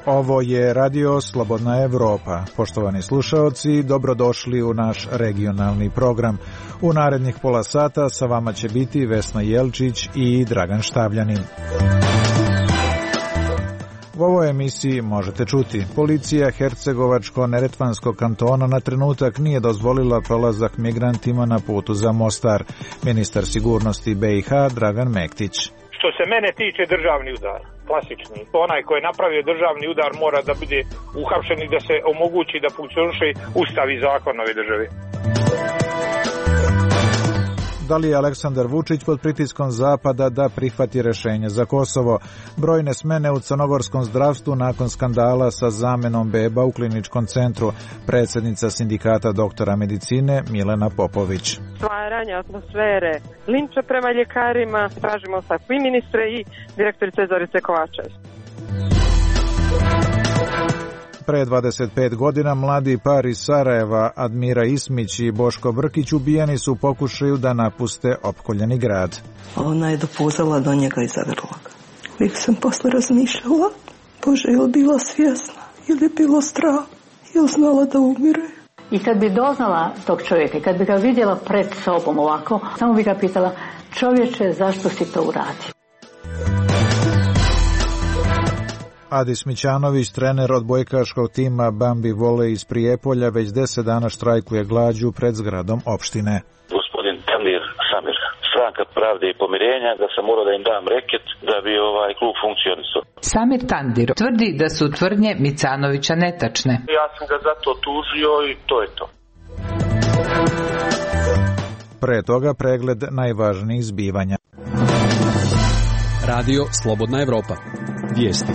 Ovo je Radio Slobodna Evropa. Poštovani slušaoci, dobrodošli u naš regionalni program. U narednih pola sata sa vama će biti Vesna Jelčić i Dragan Štavljanin. U ovoj emisiji možete čuti: policija Hercegovačko-Neretvanskog kantona na trenutak nije dozvolila prolazak migrantima na putu za Mostar. Ministar sigurnosti BiH Dragan Mektić. Što se mene tiče, državni udar, klasični. Onaj koji je napravio državni udar mora da bude uhapšen i da se omogući da funkcioniše ustav i zakon ove države. Da li je Aleksandar Vučić pod pritiskom Zapada da prihvati rješenje za Kosovo? Brojne smene u crnogorskom zdravstvu nakon skandala sa zamenom beba u kliničkom centru. Predsjednica sindikata doktora medicine Milena Popović. Stvaranje atmosfere linča prema ljekarima, tražimo sa i ministre i direktorice Zorice Kovačević. Pre 25 godina mladi par iz Sarajeva, Admira Ismić i Boško Brkić, ubijeni su u pokušaju da napuste opkoljeni grad. Ona je dopuzala do njega i zavrla ga. Uvijek sam posle razmišljala, Bože, je li bila svjesna, ili je bilo strah, je li znala da umire. I kad bi doznala tog čovjeka, kad bi ga vidjela pred sobom ovako, samo bi ga pitala: čovječe, zašto si to uradio? Adi Smićanović, trener odbojkaškog tima Bambi Vole iz Prijepolja, već 10 dana štrajkuje glađu pred zgradom opštine. Gospodin Tandir Samir, Stranka pravde i pomirenja, da sam morao da im dam reket da bi klub funkcionisao. Samir Tandir tvrdi da su tvrdnje Micanovića netačne. Ja sam ga zato tužio i to je to. Pre toga pregled najvažnijih zbivanja. Radio Slobodna Evropa. Vijesti.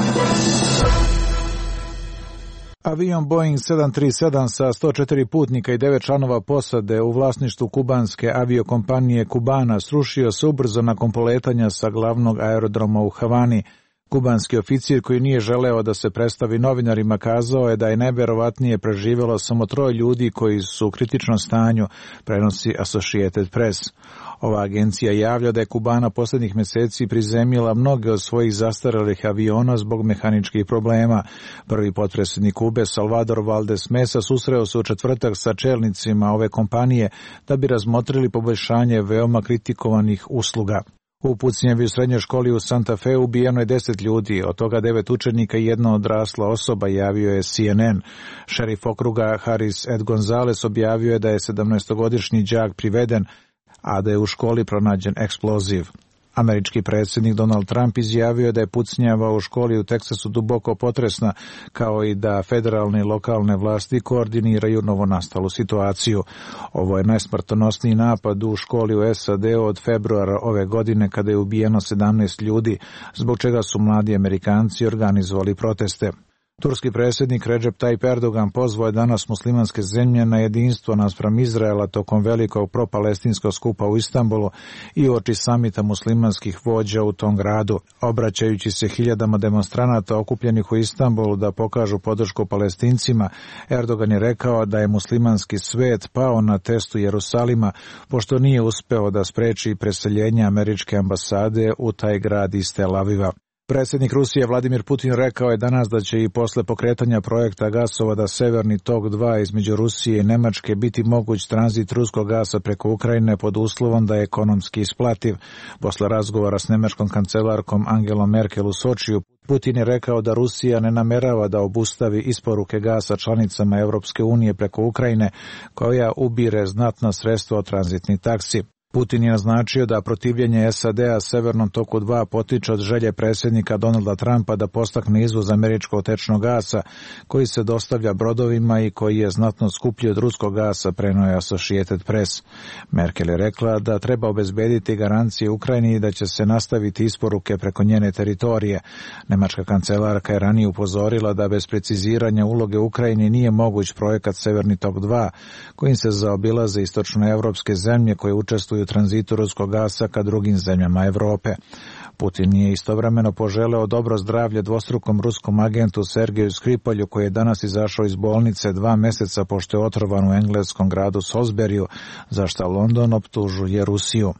Avion Boeing 737 sa 104 putnika i 9 članova posade u vlasništvu kubanske aviokompanije Kubana srušio se ubrzo nakon poletanja sa glavnog aerodroma u Havani. Kubanski oficir, koji nije želeo da se predstavi novinarima, kazao je da je najverovatnije preživjelo samo 3 ljudi koji su u kritičnom stanju, prenosi Associated Press. Ova agencija javlja da je Kubana posljednjih mjeseci prizemljila mnoge od svojih zastarelih aviona zbog mehaničkih problema. Prvi potpredsjednik Kube, Salvador Valdes Mesa, susreo se u četvrtak sa čelnicima ove kompanije da bi razmotrili poboljšanje veoma kritikovanih usluga. U pucnjevi u srednjoj školi u Santa Fe ubijeno je 10 ljudi, od toga 9 učenika i 1 odrasla osoba, javio je CNN. Šerif okruga Haris Ed Gonzales objavio je da je 17-godišnji đak priveden, a da je u školi pronađen eksploziv. Američki predsjednik Donald Trump izjavio da je pucnjava u školi u Teksasu duboko potresna, kao i da federalne i lokalne vlasti koordiniraju novonastalu situaciju. Ovo je najsmrtonosniji napad u školi u SAD od februara ove godine, kada je ubijeno 17 ljudi, zbog čega su mladi Amerikanci organizovali proteste. Turski predsjednik Recep Tayyip Erdogan pozvao je danas muslimanske zemlje na jedinstvo naspram Izraela tokom velikog propalestinskog skupa u Istanbulu i uoči samita muslimanskih vođa u tom gradu. Obraćajući se hiljadama demonstranata okupljenih u Istanbulu da pokažu podršku Palestincima, Erdogan je rekao da je muslimanski svet pao na testu Jerusalima, pošto nije uspeo da spreči preseljenje američke ambasade u taj grad iz Tel Aviva. Predsjednik Rusije Vladimir Putin rekao je danas da će i posle pokretanja projekta gasovoda Severni tok 2 između Rusije i Nemačke biti moguć tranzit ruskog gasa preko Ukrajine pod uslovom da je ekonomski isplativ. Posle razgovora s nemačkom kancelarkom Angelom Merkel u Sočiju, Putin je rekao da Rusija ne namerava da obustavi isporuke gasa članicama Europske unije preko Ukrajine, koja ubire znatna sredstva od tranzitnih taksi. Putin je naznačio da protivljenje SAD-a Severnom toku 2 potiče od želje predsjednika Donalda Trumpa da postakne izvoz američkog tečnog gasa, koji se dostavlja brodovima i koji je znatno skuplji od ruskog gasa, prenio je Associated Press. Merkel je rekla da treba obezbediti garancije Ukrajini i da će se nastaviti isporuke preko njene teritorije. Nemačka kancelarka je ranije upozorila da bez preciziranja uloge Ukrajine nije moguć projekat Severni tok 2, kojim se zaobilaze istočnoevropske zemlje koje učestvuju u tranzitu ruskog gasa ka drugim zemljama Evrope. Putin je istovremeno poželeo dobro zdravlje dvostrukom ruskom agentu Sergeju Skripalju, koji je danas izašao iz bolnice 2 mjeseca pošto je otrovan u engleskom gradu Salisburyu, za što London optužuje Rusiju.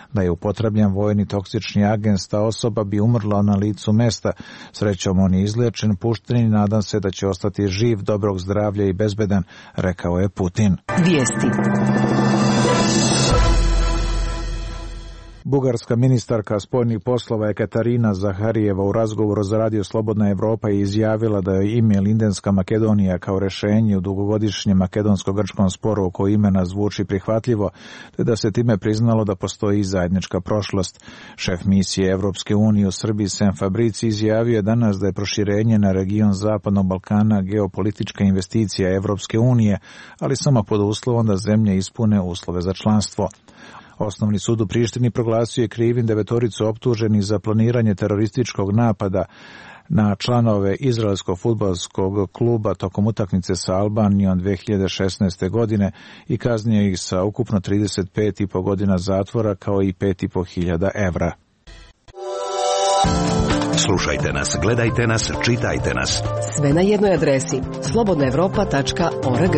Da je upotrebljen vojni toksični agens, ta osoba bi umrla na licu mesta. Srećom on je izliječen, pušten i nadam se da će ostati živ, dobrog zdravlja i bezbedan, rekao je Putin. Vijesti. Bugarska ministarka spoljnih poslova Ekaterina Zaharijeva u razgovoru za Radio Slobodna Evropa je izjavila da je ime Lindenska Makedonija kao rešenje u dugogodišnjem makedonsko-grčkom sporu oko imena zvuči prihvatljivo, te da se time priznalo da postoji zajednička prošlost. Šef misije Evropske unije u Srbiji Sem Fabrici izjavio je danas da je proširenje na region Zapadnog Balkana geopolitička investicija Evropske unije, ali samo pod uslovom da zemlje ispune uslove za članstvo. Osnovni sud u Prištini proglasio je krivim 9 optuženih za planiranje terorističkog napada na članove izraelskog fudbalskog kluba tokom utakmice sa Albanijom 2016. godine i kaznio ih sa ukupno 35,5 godina zatvora kao i 5.500 evra. Slušajte nas, gledajte nas, čitajte nas. Sve na jednoj adresi slobodnaevropa.org.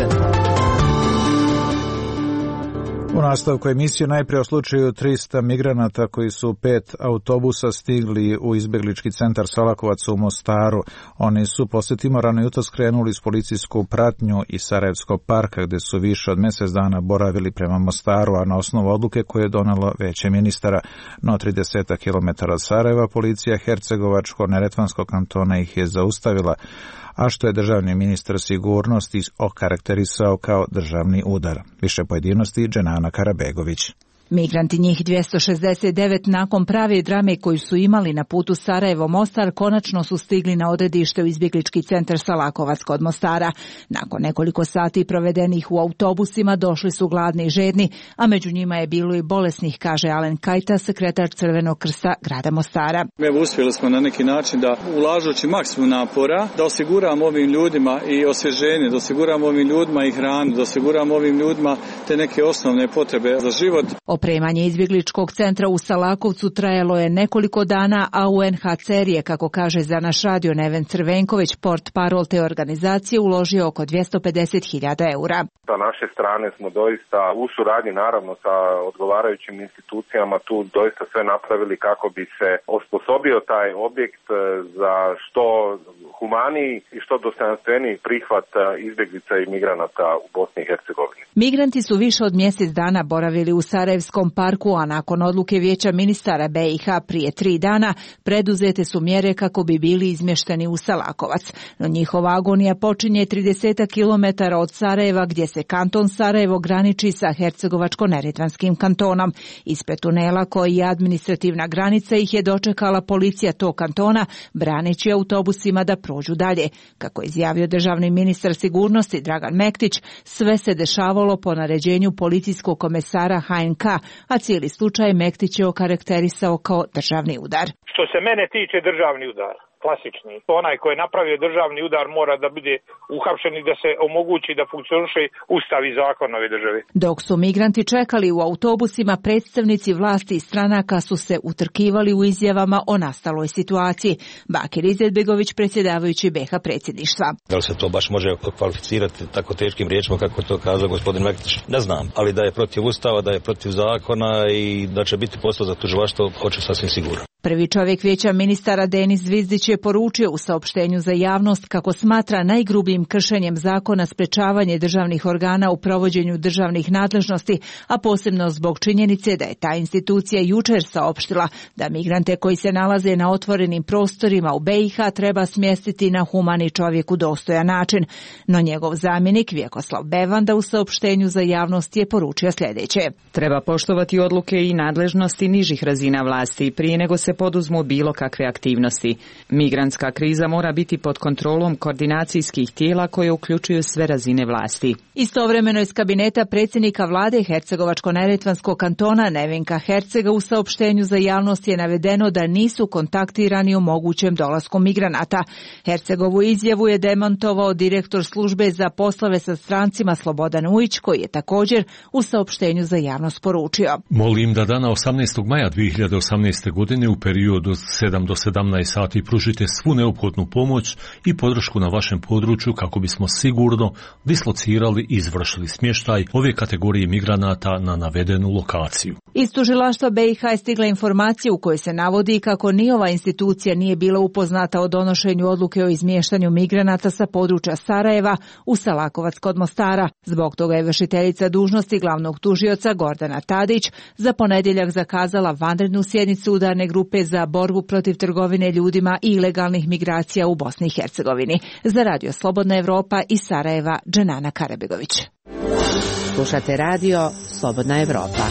U nastavku emisije najprije o slučaju 300 migranata koji su 5 autobusa stigli u izbjeglički centar Salakovac u Mostaru. Oni su posjetimo rano jutros krenuli s policijsku pratnju iz Sarajevskog parka gdje su više od mjesec dana boravili prema Mostaru, a na osnovu odluke koje je donalo Vijeće ministara. No 30 km od Sarajeva policija Hercegovačko-Neretvanskog kantona ih je zaustavila, a što je državni ministar sigurnosti okarakterisao kao državni udar. Više pojedinosti Dženana Karabegović. Migranti njih 269 nakon prave drame koju su imali na putu Sarajevo-Mostar konačno su stigli na odredište u izbjeglički centar Salakovac kod Mostara. Nakon nekoliko sati provedenih u autobusima došli su gladni i žedni, a među njima je bilo i bolesnih, kaže Alen Kajta, sekretar Crvenog krsta grada Mostara. Evo, uspjeli smo na neki način da ulažući maksimum napora da osiguramo ovim ljudima i osvježenje, da osiguramo ovim ljudima i hranu, da osiguramo ovim ljudima te neke osnovne potrebe za život. Opremanje izbjegličkog centra u Salakovcu trajalo je nekoliko dana, a UNHCR je, kako kaže za naš radio Neven Crvenković, portparol te organizacije, uložio oko 250.000 eura. Sa naše strane smo doista u suradnji naravno sa odgovarajućim institucijama tu doista sve napravili kako bi se osposobio taj objekt za što humaniji i što dostojanstveniji prihvat izbjeglica i migranata u Bosni i Hercegovini. Migranti su više od mjesec dana boravili u Sarajevskom parku, a nakon odluke Vijeća ministara BiH prije 3 dana preduzete su mjere kako bi bili izmješteni u Salakovac. No njihova agonija počinje 30 km od Sarajeva, gdje se kanton Sarajevo graniči sa Hercegovačko-Neretvanskim kantonom. Ispred tunela koji je administrativna granica ih je dočekala policija tog kantona, braneći autobusima da prođu dalje. Kako je izjavio državni ministar sigurnosti Dragan Mektić, sve se dešavalo po naređenju policijskog komesara HNK, a cijeli slučaj Mektić je okarakterisao kao državni udar. Što se mene tiče, državni udar. Klasični. Onaj koji je napravio državni udar mora da bude uhapšen i da se omogući da funkcioniše ustav i zakon ove države. Dok su migranti čekali u autobusima, predstavnici vlasti i stranaka su se utrkivali u izjavama o nastaloj situaciji. Bakir Izetbegović, predsjedavajući BiH predsjedništva. Da li se to baš može kvalificirati tako teškim riječima kako je to kazao gospodin Mektić? Ne znam, ali da je protiv ustava, da je protiv zakona i da će biti posao za tužilaštvo, hoće sasvim sigurno. Prvi čovjek Vijeća ministara Denis Zvizdić je poručio u saopštenju za javnost kako smatra najgrubljim kršenjem zakona sprečavanje državnih organa u provođenju državnih nadležnosti, a posebno zbog činjenice da je ta institucija jučer saopštila da migrante koji se nalaze na otvorenim prostorima u BiH treba smjestiti na humani čovjeku dostojan način. No njegov zamjenik Vjekoslav Bevanda u saopštenju za javnost je poručio sljedeće. Treba poštovati odluke i nadležnosti nižih razina vlasti prije nego se poduzmu bilo kakve aktivnosti. Migrantska kriza mora biti pod kontrolom koordinacijskih tijela koje uključuju sve razine vlasti. Istovremeno iz kabineta predsjednika vlade Hercegovačko-Neretvanskog kantona Nevenka Hercega u saopštenju za javnost je navedeno da nisu kontaktirani o mogućem dolasku migranata. Hercegovu izjavu je demantovao direktor službe za poslove sa strancima Slobodan Ujić, koji je također u saopštenju za javnost poručio. Molim da dana 18. maja 2018. godine u periodu od 7 do 17 sati pružite svu neophodnu pomoć i podršku na vašem području kako bismo sigurno dislocirali i izvršili smještaj ove kategorije migranata na navedenu lokaciju. Iz tužilaštva BiH je stigla informacija u kojoj se navodi kako ni ova institucija nije bila upoznata o donošenju odluke o izmještanju migranata sa područja Sarajeva u Salakovac kod Mostara. Zbog toga je vršiteljica dužnosti glavnog tužioca Gordana Tadić za ponedjeljak zakazala vanrednu sjednicu udarne grupe za borbu protiv trgovine ljudima i ilegalnih migracija u Bosni i Hercegovini. Za Radio Slobodna Evropa iz Sarajeva, Dženana Karabegović. Slušate radio Slobodna Evropa.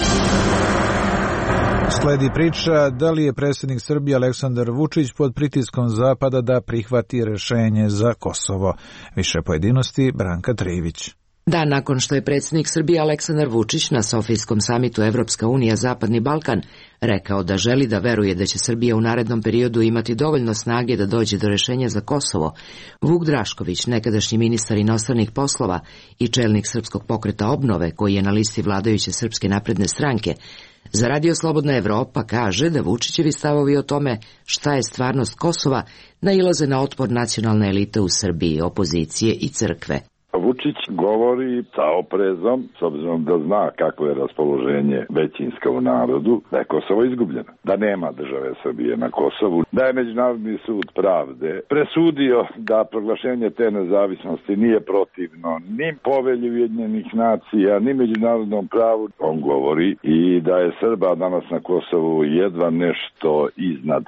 Sledi priča da li je predsjednik Srbije Aleksandar Vučić pod pritiskom Zapada da prihvati rješenje za Kosovo. Više pojedinosti Branka Trivić. Dan nakon što je predsjednik Srbije Aleksandar Vučić na Sofijskom samitu Evropska unija Zapadni Balkan rekao da želi da veruje da će Srbija u narednom periodu imati dovoljno snage da dođe do rješenja za Kosovo, Vuk Drašković, nekadašnji ministar inostranih poslova i čelnik Srpskog pokreta obnove, koji je na listi vladajuće Srpske napredne stranke, za Radio Slobodna Evropa kaže da Vučićevi stavovi o tome šta je stvarnost Kosova nailaze na otpor nacionalne elite u Srbiji, opozicije i crkve. Vučić govori sa oprezom, s obzirom da zna kako je raspoloženje većinska u narodu, da je Kosovo izgubljeno, da nema države Srbije na Kosovu, da je Međunarodni sud pravde presudio da proglašenje te nezavisnosti nije protivno ni Povelji Ujedinjenih nacija, ni međunarodnom pravu. On govori i da je Srba danas na Kosovu jedva nešto iznad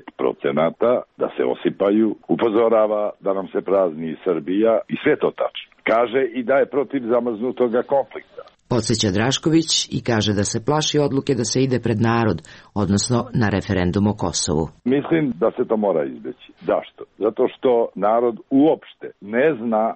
5%, da se osipaju, upozorava da nam se prazni Srbija i sve to tačno. Kaže i da je protiv zamrznutoga konflikta. Podsjeća Drašković i kaže da se plaši odluke da se ide pred narod, odnosno na referendum o Kosovu. Mislim da se to mora izbeći. Zašto? Zato što narod uopšte ne zna,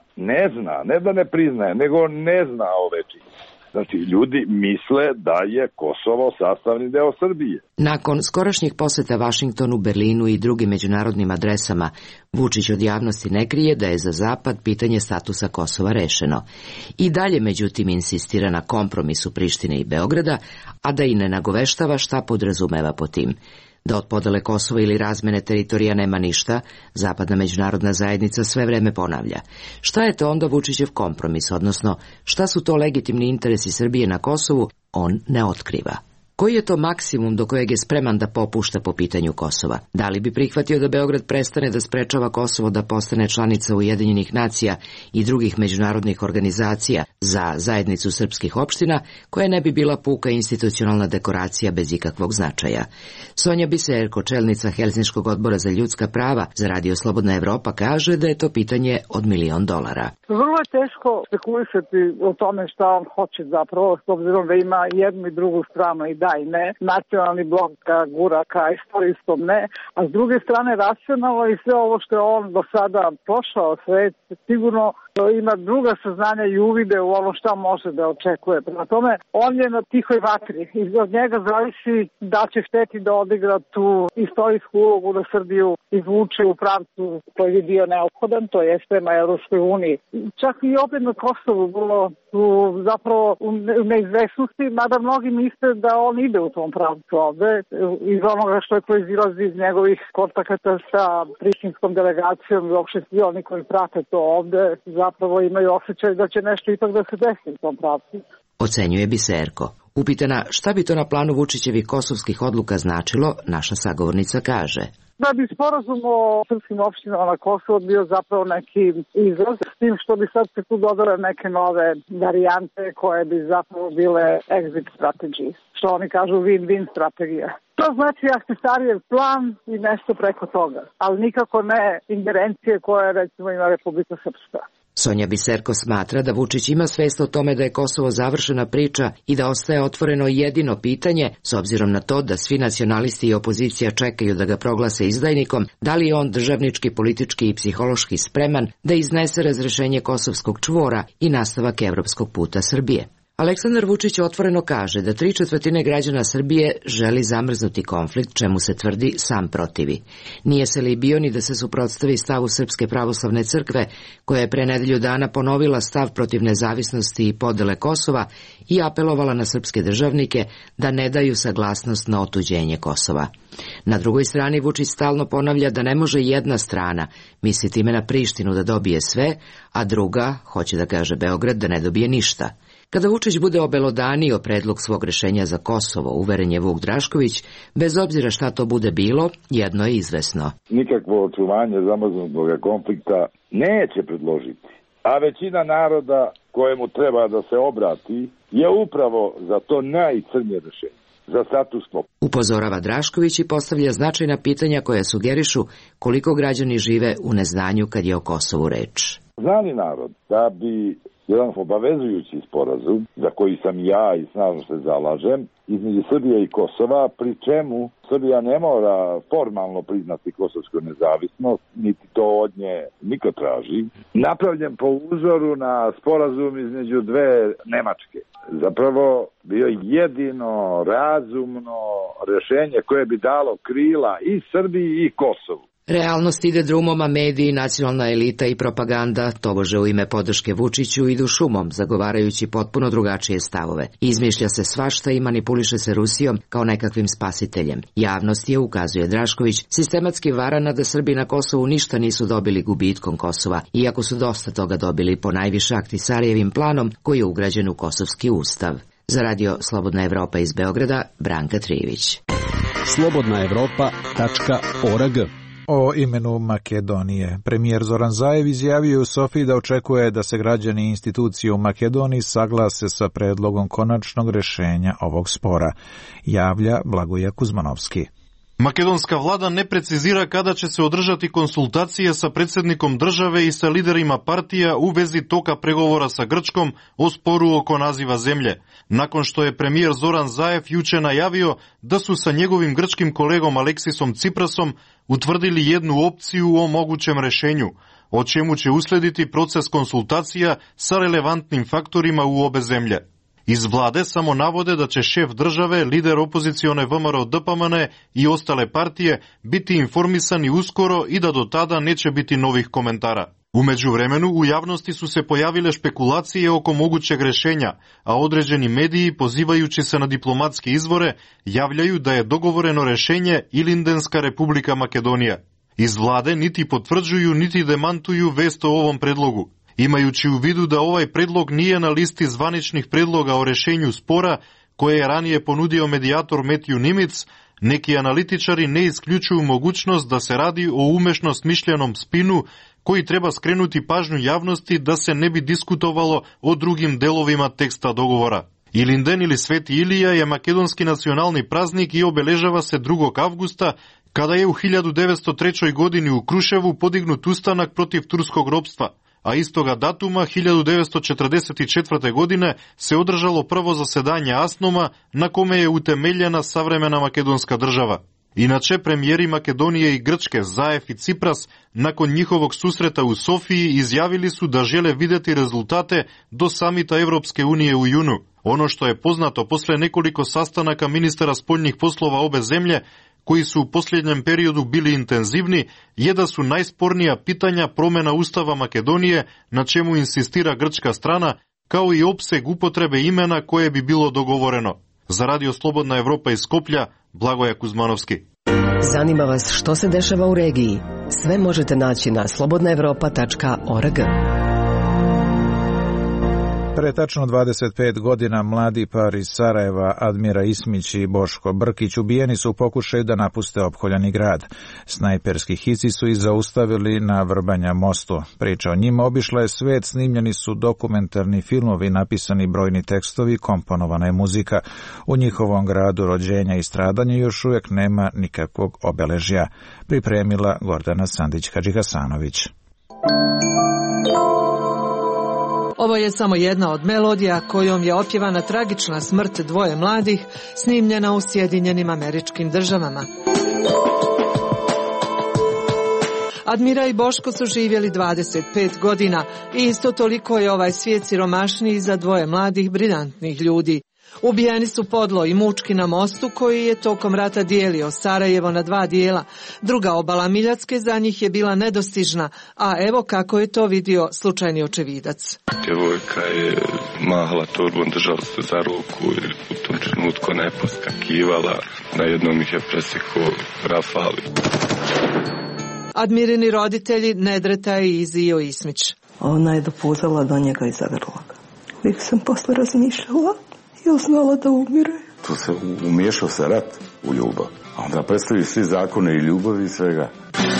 ne da ne priznaje, nego ne zna ove činjenice. Znači, ljudi misle da je Kosovo sastavni deo Srbije. Nakon skorašnjih posjeta Vašingtonu, Berlinu i drugim međunarodnim adresama, Vučić od javnosti ne krije da je za Zapad pitanje statusa Kosova rešeno. I dalje, međutim, insistira na kompromisu Prištine i Beograda, a da i ne nagoveštava šta podrazumeva po tim. Da od podele Kosova ili razmene teritorija nema ništa, zapadna međunarodna zajednica sve vreme ponavlja. Šta je to onda Vučićev kompromis, odnosno šta su to legitimni interesi Srbije na Kosovu, on ne otkriva. Koji je to maksimum do kojeg je spreman da popušta po pitanju Kosova? Da li bi prihvatio da Beograd prestane da sprečava Kosovo da postane članica Ujedinjenih nacija i drugih međunarodnih organizacija za zajednicu srpskih opština, koja ne bi bila puka institucionalna dekoracija bez ikakvog značaja? Sonja Biserko, čelnica Helsinškog odbora za ljudska prava za Radio Slobodna Evropa, kaže da je to pitanje od $1 milion. Vrlo je teško spekulisati o tome šta on hoće zapravo, s obzirom da ima jednu i drugu stranu i da i ne, nacionalni blok gura ka istorijskom ne, a s druge strane racionalno i sve ovo što je on do sada prošao svet, sigurno ima druga saznanja i uvide u ono šta može da očekuje. Prema tome, on je na tihoj vatri i od njega zavisi da će hteti da odigra tu istorijsku ulogu da Srbiju izvuče u pravcu koji je bio neophodan, to je prema Evropskoj uniji. Čak i opet na Kosovu bilo zapravo u neizvesnosti, mada mnogi misle da on ide u tom pravcu ovde, iz onoga što je proizilazi iz njegovih kontakata sa prištinskom delegacijom i uopšte svi oni koji prate to ovde, zapravo imaju osjećaj da će nešto ipak da se desi u tom pravcu. Ocenjuje Biserko. Upitana šta bi to na planu Vučićevih kosovskih odluka značilo, naša sagovornica kaže: da bi sporazum o srpskim opštinama na Kosovo bio zapravo neki izraz, s tim što bi sad se tu dodale neke nove varijante koje bi zapravo bile exit strategy, što oni kažu win-win strategija. To znači Ahtisarijev plan i nešto preko toga, ali nikako ne ingerencije koje recimo ima Republika Srpska. Sonja Biserko smatra da Vučić ima svest o tome da je Kosovo završena priča i da ostaje otvoreno jedino pitanje, s obzirom na to da svi nacionalisti i opozicija čekaju da ga proglase izdajnikom, da li je on državnički, politički i psihološki spreman da iznese razrešenje kosovskog čvora i nastavak evropskog puta Srbije. Aleksandar Vučić otvoreno kaže da 3/4 građana Srbije želi zamrznuti konflikt, čemu se tvrdi sam protivi. Nije se libio ni da se suprotstavi stavu Srpske pravoslavne crkve, koja je pre nedelju dana ponovila stav protiv nezavisnosti i podele Kosova i apelovala na srpske državnike da ne daju saglasnost na otuđenje Kosova. Na drugoj strani Vučić stalno ponavlja da ne može jedna strana, misli time na Prištinu, da dobije sve, a druga, hoće da kaže Beograd, da ne dobije ništa. Kada Vučić bude obelodanio predlog svog rešenja za Kosovo, uveren je Vuk Drašković, bez obzira šta to bude bilo, jedno je izvesno. Nikakvo očuvanje zamrznutog konflikta neće predložiti, a većina naroda kojemu treba da se obrati je upravo za to najcrnje rešenje, za status quo. Upozorava Drašković i postavlja značajna pitanja koja sugerišu koliko građani žive u neznanju kad je o Kosovu reč. Zna li narod da bi jedan obavezujući sporazum, za koji sam ja i snažno se zalažem, između Srbije i Kosova, pri čemu Srbija ne mora formalno priznati kosovsku nezavisnost, niti to od nje niko traži, napravljen po uzoru na sporazum između dve Nemačke. Zapravo bio jedino razumno rešenje koje bi dalo krila i Srbiji i Kosovu. Realnost ide drumom, a mediji, nacionalna elita i propaganda, tobože u ime podrške Vučiću, idu šumom, zagovarajući potpuno drugačije stavove. Izmišlja se svašta i manipuliše se Rusijom kao nekakvim spasiteljem. Javnost je, ukazuje Drašković, sistematski varana da Srbi na Kosovu ništa nisu dobili gubitkom Kosova, iako su dosta toga dobili po najviše Ahtisarijevim planom koji je ugrađen u Kosovski ustav. Za radio Slobodna Evropa iz Beograda, Branka Trijević. slobodnaevropa.org. O imenu Makedonije. Premijer Zoran Zaev izjavio je u Sofiji da očekuje da se građani i institucije u Makedoniji saglase sa predlogom konačnog rešenja ovog spora. Javlja Blagoje Kuzmanovski. Makedonska vlada ne precizira kada će se održati konsultacije sa predsjednikom države i sa liderima partija u vezi toka pregovora sa Grčkom o sporu oko naziva zemlje, nakon što je premijer Zoran Zaev juče najavio da su sa njegovim grčkim kolegom Aleksisom Ciprasom utvrdili jednu opciju o mogućem rešenju, o čemu će uslediti proces konsultacija sa relevantnim faktorima u obe zemlje. Iz vlade samo navode da će šef države, lider opozicione VMRO DPMN i ostale partije biti informisani uskoro i da do tada neće biti novih komentara. U međuvremenu u javnosti su se pojavile špekulacije oko mogućeg rešenja, a određeni mediji, pozivajući se na diplomatske izvore, javljaju da je dogovoreno rešenje Ilindenska Republika Makedonija. Iz vlade niti potvrđuju niti demantuju vest o ovom predlogu. Imajući u vidu da ovaj predlog nije na listi zvaničnih predloga o rešenju spora koje je ranije ponudio medijator Matthew Nimitz, neki analitičari ne isključuju mogućnost da se radi o umešno smišljenom spinu koji treba skrenuti pažnju javnosti da se ne bi diskutovalo o drugim delovima teksta dogovora. Ilinden ili Sveti Ilija je makedonski nacionalni praznik i obeležava se 2. avgusta, kada je u 1903. godini u Kruševu podignut ustanak protiv turskog ropstva, a istoga datuma 1944. godine se održalo prvo zasedanje Asnoma na kome je utemeljena savremena makedonska država. Inače, premijeri Makedonije i Grčke Zaev i Cipras nakon njihovog susreta u Sofiji izjavili su da žele vidjeti rezultate do samita Evropske unije u junu. Ono što je poznato posle nekoliko sastanaka ministara spoljnih poslova obe zemlje, koji su u posljednjem periodu bili intenzivni, je da su najspornija pitanja promjena Ustava Makedonije, na čemu insistira grčka strana, kao i opseg upotrebe imena koje bi bilo dogovoreno. Za radio Slobodna Evropa iz Skoplja, Blagoje Kuzmanovski. Zanima vas što se dešava u regiji? Sve možete naći na slobodnaevropa.org. Pre tačno 25 godina mladi par iz Sarajeva, Admira Ismić i Boško Brkić, ubijeni su u pokušaju da napuste opkoljeni grad. Snajperski hici su ih zaustavili na Vrbanja mostu. Priča o njima obišla je svet, snimljeni su dokumentarni filmovi, napisani brojni tekstovi, komponovana je muzika. U njihovom gradu rođenja i stradanja još uvijek nema nikakvog obeležja. Pripremila Gordana Sandić-Hadžihasanović. Ovo je samo jedna od melodija kojom je opjevana tragična smrt dvoje mladih, snimljena u Sjedinjenim Američkim Državama. Admira i Boško su živjeli 25 godina i isto toliko je ovaj svijet siromašniji za dvoje mladih briljantnih ljudi. Ubijeni su podlo i mučki na mostu koji je tokom rata dijelio Sarajevo na dva dijela. Druga obala Miljacke za njih je bila nedostižna, a evo kako je to vidio slučajni očevidac. Djevojka je mahala torbom, držala se za ruku i u tom trenutku ne poskakivala. Na jednom ih je presekao rafal. Admirini roditelji Nedreta i Izio Ismić. Ona je dopuzala do njega i zagrla ga. Uvijek sam posle razmišljala, ja znala da umire. Tu se umiješao se rat u ljubav, a onda predstavi svi zakone i ljubavi i svega.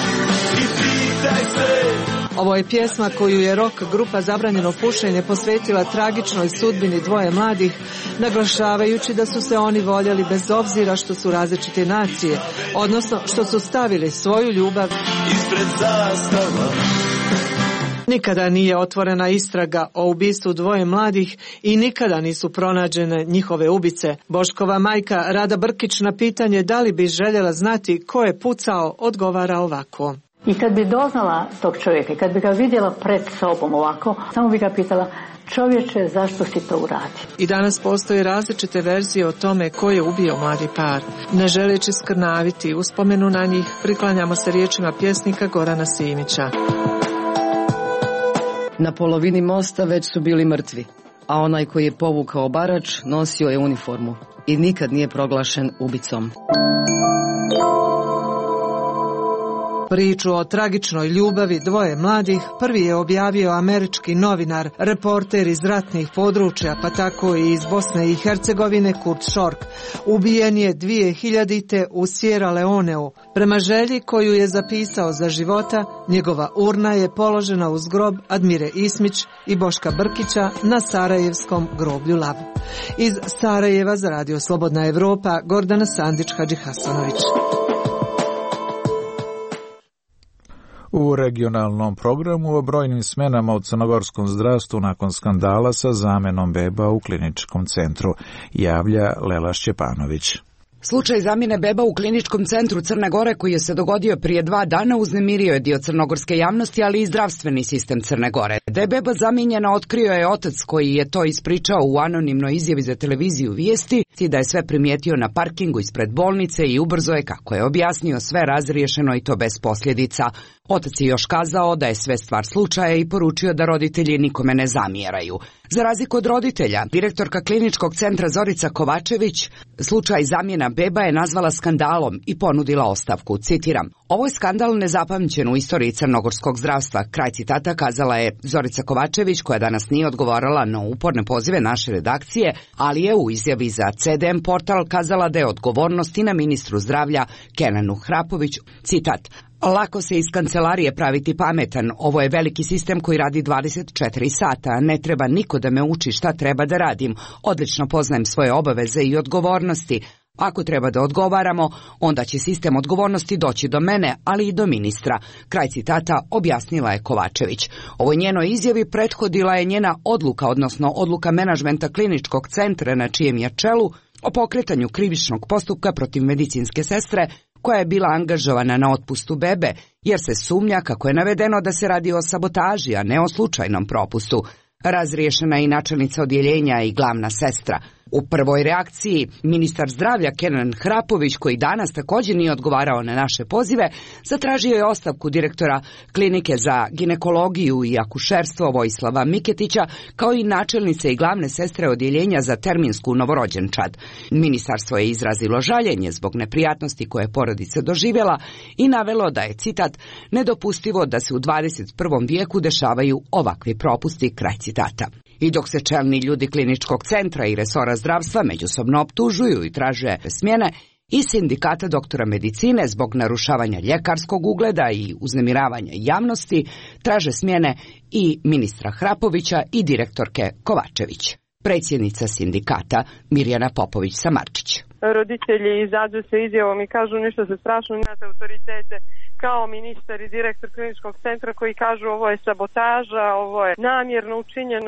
Ovo je pjesma koju je rock grupa Zabranjeno pušenje posvetila tragičnoj sudbini dvoje mladih, naglašavajući da su se oni voljeli bez obzira što su različite nacije, odnosno što su stavili svoju ljubav ispred zastava. Nikada nije otvorena istraga o ubistvu dvoje mladih i nikada nisu pronađene njihove ubice. Boškova majka Rada Brkić na pitanje da li bi željela znati ko je pucao odgovara ovako. I kad bi doznala tog čovjeka, kad bi ga vidjela pred sobom ovako, samo bi ga pitala: čovječe, zašto si to uradio? I danas postoje različite verzije o tome ko je ubio mladi par. Ne želeći skrnaviti uspomenu na njih, priklanjamo se riječima pjesnika Gorana Simića. Na polovini mosta već su bili mrtvi, a onaj koji je povukao barač nosio je uniformu i nikad nije proglašen ubicom. Priču o tragičnoj ljubavi dvoje mladih prvi je objavio američki novinar, reporter iz ratnih područja, pa tako i iz Bosne i Hercegovine, Kurt Schork. Ubijen je 2000. u Sierra Leoneu. Prema želji koju je zapisao za života, njegova urna je položena uz grob Admire Ismić i Boška Brkića na sarajevskom groblju Lav. Iz Sarajeva za Radio Slobodna Evropa, Gordana Sandić-Hadžihasanović. U regionalnom programu o brojnim smenama u crnogorskom zdravstvu nakon skandala sa zamenom beba u kliničkom centru, javlja Lela Šćepanović. Slučaj zamjene beba u kliničkom centru Crne Gore koji je se dogodio prije 2 dana uznemirio je dio crnogorske javnosti, ali i zdravstveni sistem Crne Gore. Da je beba zamijenjena otkrio je otac koji je to ispričao u anonimnoj izjavi za televiziju Vijesti i da je sve primijetio na parkingu ispred bolnice i ubrzo je, kako je objasnio, sve razriješeno i to bez posljedica. Otac je još kazao da je sve stvar slučaja i poručio da roditelji nikome ne zamjeraju. Za razliku od roditelja, direktorka kliničkog centra Zorica Kovačević slučaj zamjena beba je nazvala skandalom i ponudila ostavku. Citiram: ovo je skandal nezapamćen u istoriji crnogorskog zdravstva. Kraj citata kazala je Zorica Kovačević, koja danas nije odgovarala na uporne pozive naše redakcije, ali je u izjavi za CDM portal kazala da je odgovornost i na ministru zdravlja Kenanu Hrapoviću. Citat: lako se iz kancelarije praviti pametan, ovo je veliki sistem koji radi 24 sata, ne treba niko da me uči šta treba da radim, odlično poznajem svoje obaveze i odgovornosti. Ako treba da odgovaramo, onda će sistem odgovornosti doći do mene, ali i do ministra. Kraj citata objasnila je Kovačević. Ovoj njenoj izjavi prethodila je njena odluka, odnosno odluka menadžmenta kliničkog centra na čijem je čelu o pokretanju krivičnog postupka protiv medicinske sestre koja je bila angažovana na otpustu bebe, jer se sumnja, kako je navedeno, da se radi o sabotaži, a ne o slučajnom propustu. Razriješena je i načelnica odjeljenja i glavna sestra. U prvoj reakciji ministar zdravlja Kenan Hrapović, koji danas također nije odgovarao na naše pozive, zatražio je ostavku direktora klinike za ginekologiju i akušerstvo Vojislava Miketića, kao i načelnice i glavne sestre odjeljenja za terminsku novorođenčad. Ministarstvo je izrazilo žaljenje zbog neprijatnosti koje je porodica doživjela i navelo da je, citat, nedopustivo da se u 21. vijeku dešavaju ovakvi propusti, kraj citata. I dok se čelni ljudi kliničkog centra i resora zdravstva međusobno optužuju i traže smjene, i sindikata doktora medicine zbog narušavanja ljekarskog ugleda i uznemiravanja javnosti traže smjene i ministra Hrapovića i direktorke Kovačević. Predsjednica sindikata Mirjana Popović-Samarčić. Roditelji izađu se izjavom i kažu nešto se strašno imate autoritete kao ministar i direktor kliničkog centra koji kažu ovo je sabotaža, ovo je namjerno učinjeno.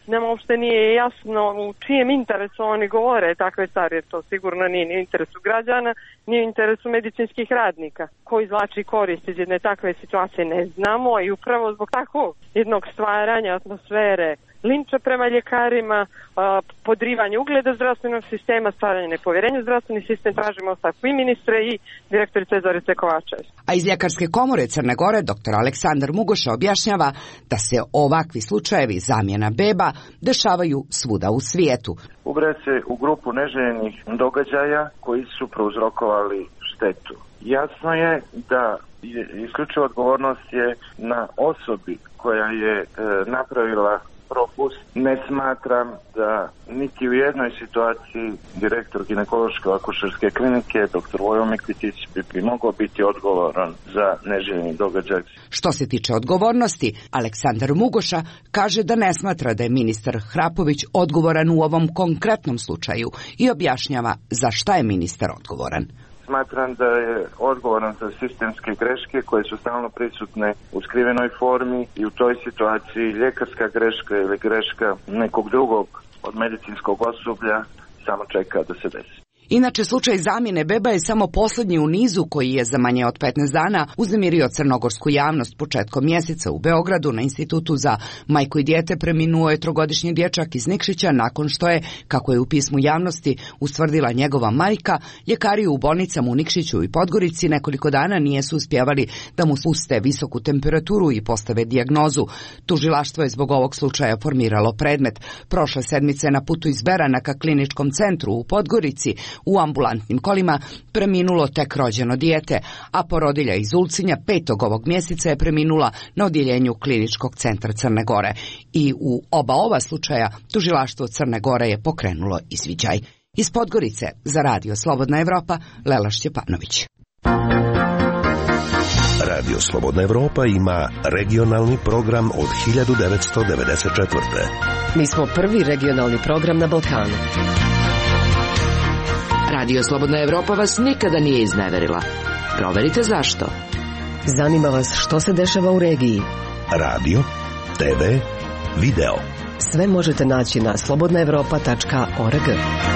Nama uopšte nije jasno u čijem interesu oni govore takve stvari, jer to sigurno nije ni u interesu građana, ni u interesu medicinskih radnika. Ko izvlači korist iz jedne takve situacije ne znamo i upravo zbog takvog jednog stvaranja atmosfere, linča prema ljekarima, podrivanje ugleda zdravstvenog sistema, stvaranje nepovjerenja u zdravstveni sistem, tražimo ostavku i ministre i direktorice Zorice Kovačević. A iz Ljekarske komore Crne Gore dr. Aleksandar Mugoša objašnjava da se ovakvi slučajevi zamjena beba dešavaju svuda u svijetu. Ubraja se u grupu neželjenih događaja koji su prouzrokovali štetu. Jasno je da isključiva odgovornost je na osobi koja je napravila propust. Ne smatram da niti u jednoj situaciji direktor ginekološke akušerske klinike dr. Vojo Mikitić bi mogao biti odgovoran za neželjeni događaj. Što se tiče odgovornosti, Aleksandar Mugoša kaže da ne smatra da je ministar Hrapović odgovoran u ovom konkretnom slučaju i objašnjava za šta je ministar odgovoran. Smatram da je odgovoran za sistemske greške koje su stalno prisutne u skrivenoj formi i u toj situaciji ljekarska greška ili greška nekog drugog od medicinskog osoblja samo čeka da se desi. Inače, slučaj zamjene beba je samo posljednji u nizu koji je za manje od 15 dana uznemirio crnogorsku javnost. Početkom mjeseca u Beogradu na Institutu za majku i dijete preminuo je 3-godišnji dječak iz Nikšića nakon što je, kako je u pismu javnosti ustvrdila njegova majka, ljekari u bolnicama u Nikšiću i Podgorici nekoliko dana nisu uspjevali da mu spuste visoku temperaturu i postave dijagnozu. Tužilaštvo je zbog ovog slučaja formiralo predmet. Prošle sedmice na putu iz Berana ka kliničkom centru u Podgorici u ambulantnim kolima preminulo tek rođeno dijete, a porodilja iz Ulcinja 5. ovog mjeseca je preminula na odjeljenju Kliničkog centra Crne Gore. I u oba ova slučaja tužilaštvo Crne Gore je pokrenulo izviđaj. Iz Podgorice za Radio Slobodna Evropa, Lela Šćepanović. Radio Slobodna Evropa ima regionalni program od 1994. Mi smo prvi regionalni program na Balkanu. Radio Slobodna Evropa vas nikada nije izneverila. Proverite zašto. Zanima vas što se dešava u regiji. Radio, TV, video. Sve možete naći na slobodnaevropa.org.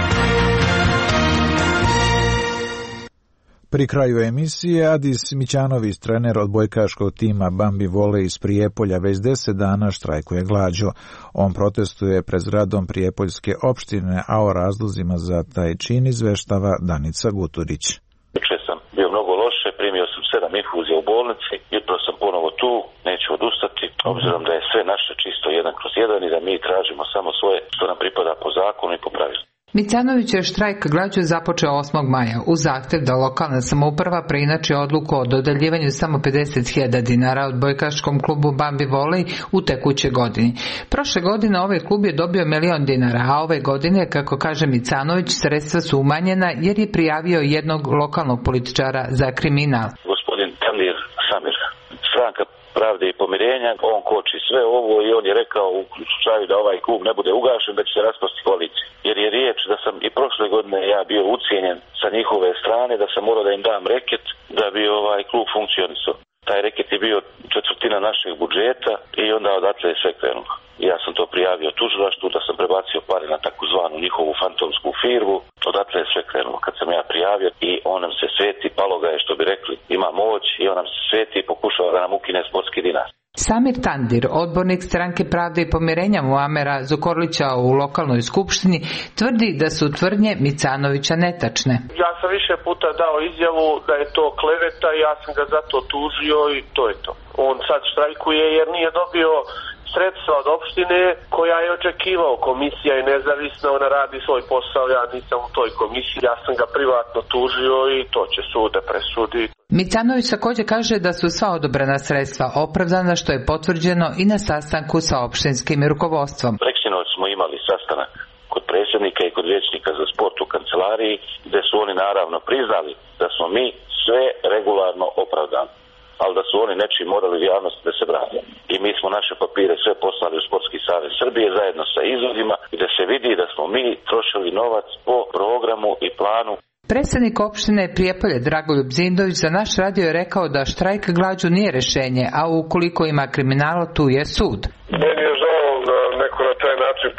Pri kraju emisije Adis Mićanović, trener odbojkaškog tima Bambi Vole iz Prijepolja, već 10 dana štrajkuje glađu. On protestuje pred zgradom Prijepoljske opštine, a o razlozima za taj čin izveštava Danica Guturić. Juče sam bio mnogo loše, primio sam 7 infuzija u bolnici, jutro sam ponovo tu, neću odustati, obzirom da je sve naše čisto 1/1 i da mi tražimo samo svoje što nam pripada po zakonu i po pravilu. Micanović je štrajk glađu započeo 8. maja uz zahtjev da lokalna samouprava preinači odluku o dodeljivanju samo 50.000 dinara odbojkaškom klubu Bambi Volej u tekućoj godini. Prošle godine ovaj klub je dobio 1.000.000 dinara, a ove godine, kako kaže Micanović, sredstva su umanjena jer je prijavio jednog lokalnog političara za kriminal. Gospodin Tandir Samir, stranka Pravde i pomirenja, on koči sve ovo i on je rekao u slučaju da ovaj klub ne bude ugašen da će se raspasti koalicija. Jer je riječ da sam i prošle godine ja bio ucijenjen sa njihove strane, da sam morao da im dam reket da bi ovaj klub funkcionisao. Taj reket je bio 1/4 našeg budžeta i onda odatle je sve krenulo. Ja sam to prijavio tužilaštvu da sam prebacio pare na takozvanu njihovu fantomsku firmu, odatle je sve krenulo. Kad sam ja prijavio i on nam se sveti, palo ga je što bi rekli, ima moć i on nam se sveti i pokušava da nam ukine sportski dinar. Samir Tandir, odbornik stranke Pravde i pomirenja Muamera Zukorlića u lokalnoj skupštini, tvrdi da su tvrdnje Micanovića netačne. Ja sam više puta dao izjavu da je to kleveta i ja sam ga zato tužio i to je to. On sad štrajkuje jer nije dobio sredstva od opštine koja je očekivao. Komisija je nezavisna, ona radi svoj posao, ja nisam u toj komisiji, ja sam ga privatno tužio i to će sud da presudi. Micanović također kaže da su sva odobrena sredstva opravdana, što je potvrđeno i na sastanku sa opštinskim rukovodstvom. Preksinoć smo imali sastanak kod predsjednika i kod vijećnika za sport u kancelariji, gdje su oni naravno priznali da smo mi sve regularno opravdani, ali da su oni nečiji morali u javnosti da se brane. I mi smo naše papire sve poslali u Sportski savez Srbije zajedno sa izvodima, gdje se vidi da smo mi trošili novac po programu i planu. Predsjednik opštine Prijepolje Dragoljub Zindović za naš radio je rekao da štrajk glađu nije rješenje, a ukoliko ima kriminala tu je sud. Meni je žao da neko na taj način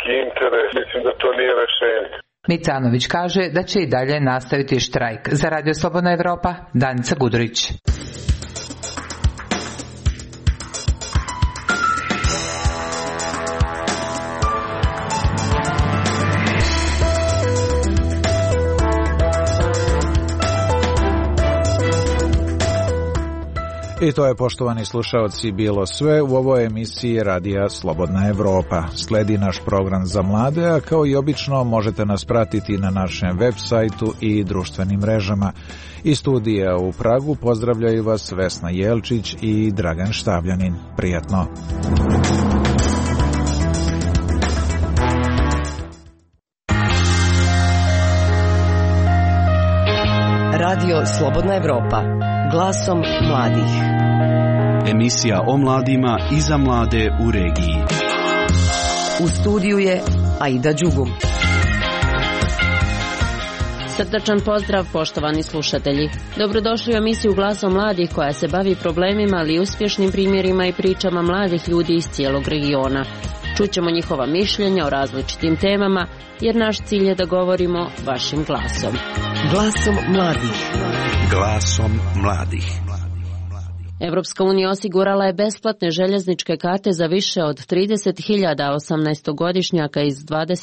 neki interes, mislim da to nije rešenje. Micanović kaže da će i dalje nastaviti štrajk. Za Radio Slobodna Evropa, Danica Gudurić. I to je, poštovani slušaoci, bilo sve u ovoj emisiji Radija Slobodna Evropa. Sledi naš program za mlade, a kao i obično možete nas pratiti na našem web sajtu i društvenim mrežama. Iz studija u Pragu pozdravljaju vas Vesna Jelčić i Dragan Štavljanin. Prijatno! Radio Slobodna Evropa. Glasom mladih. Emisija o mladima i za mlade u regiji. U studiju je Aida Đugum. Srdačan pozdrav, poštovani slušatelji. Dobrodošli u emisiju Glasom mladih koja se bavi problemima, ali i uspješnim primjerima i pričama mladih ljudi iz cijelog regiona. Čućemo njihova mišljenja o različitim temama, jer naš cilj je da govorimo vašim glasom. Glasom mladih. Glasom mladih. Evropska unija osigurala je besplatne željezničke karte za više od 30.000 18-godišnjaka iz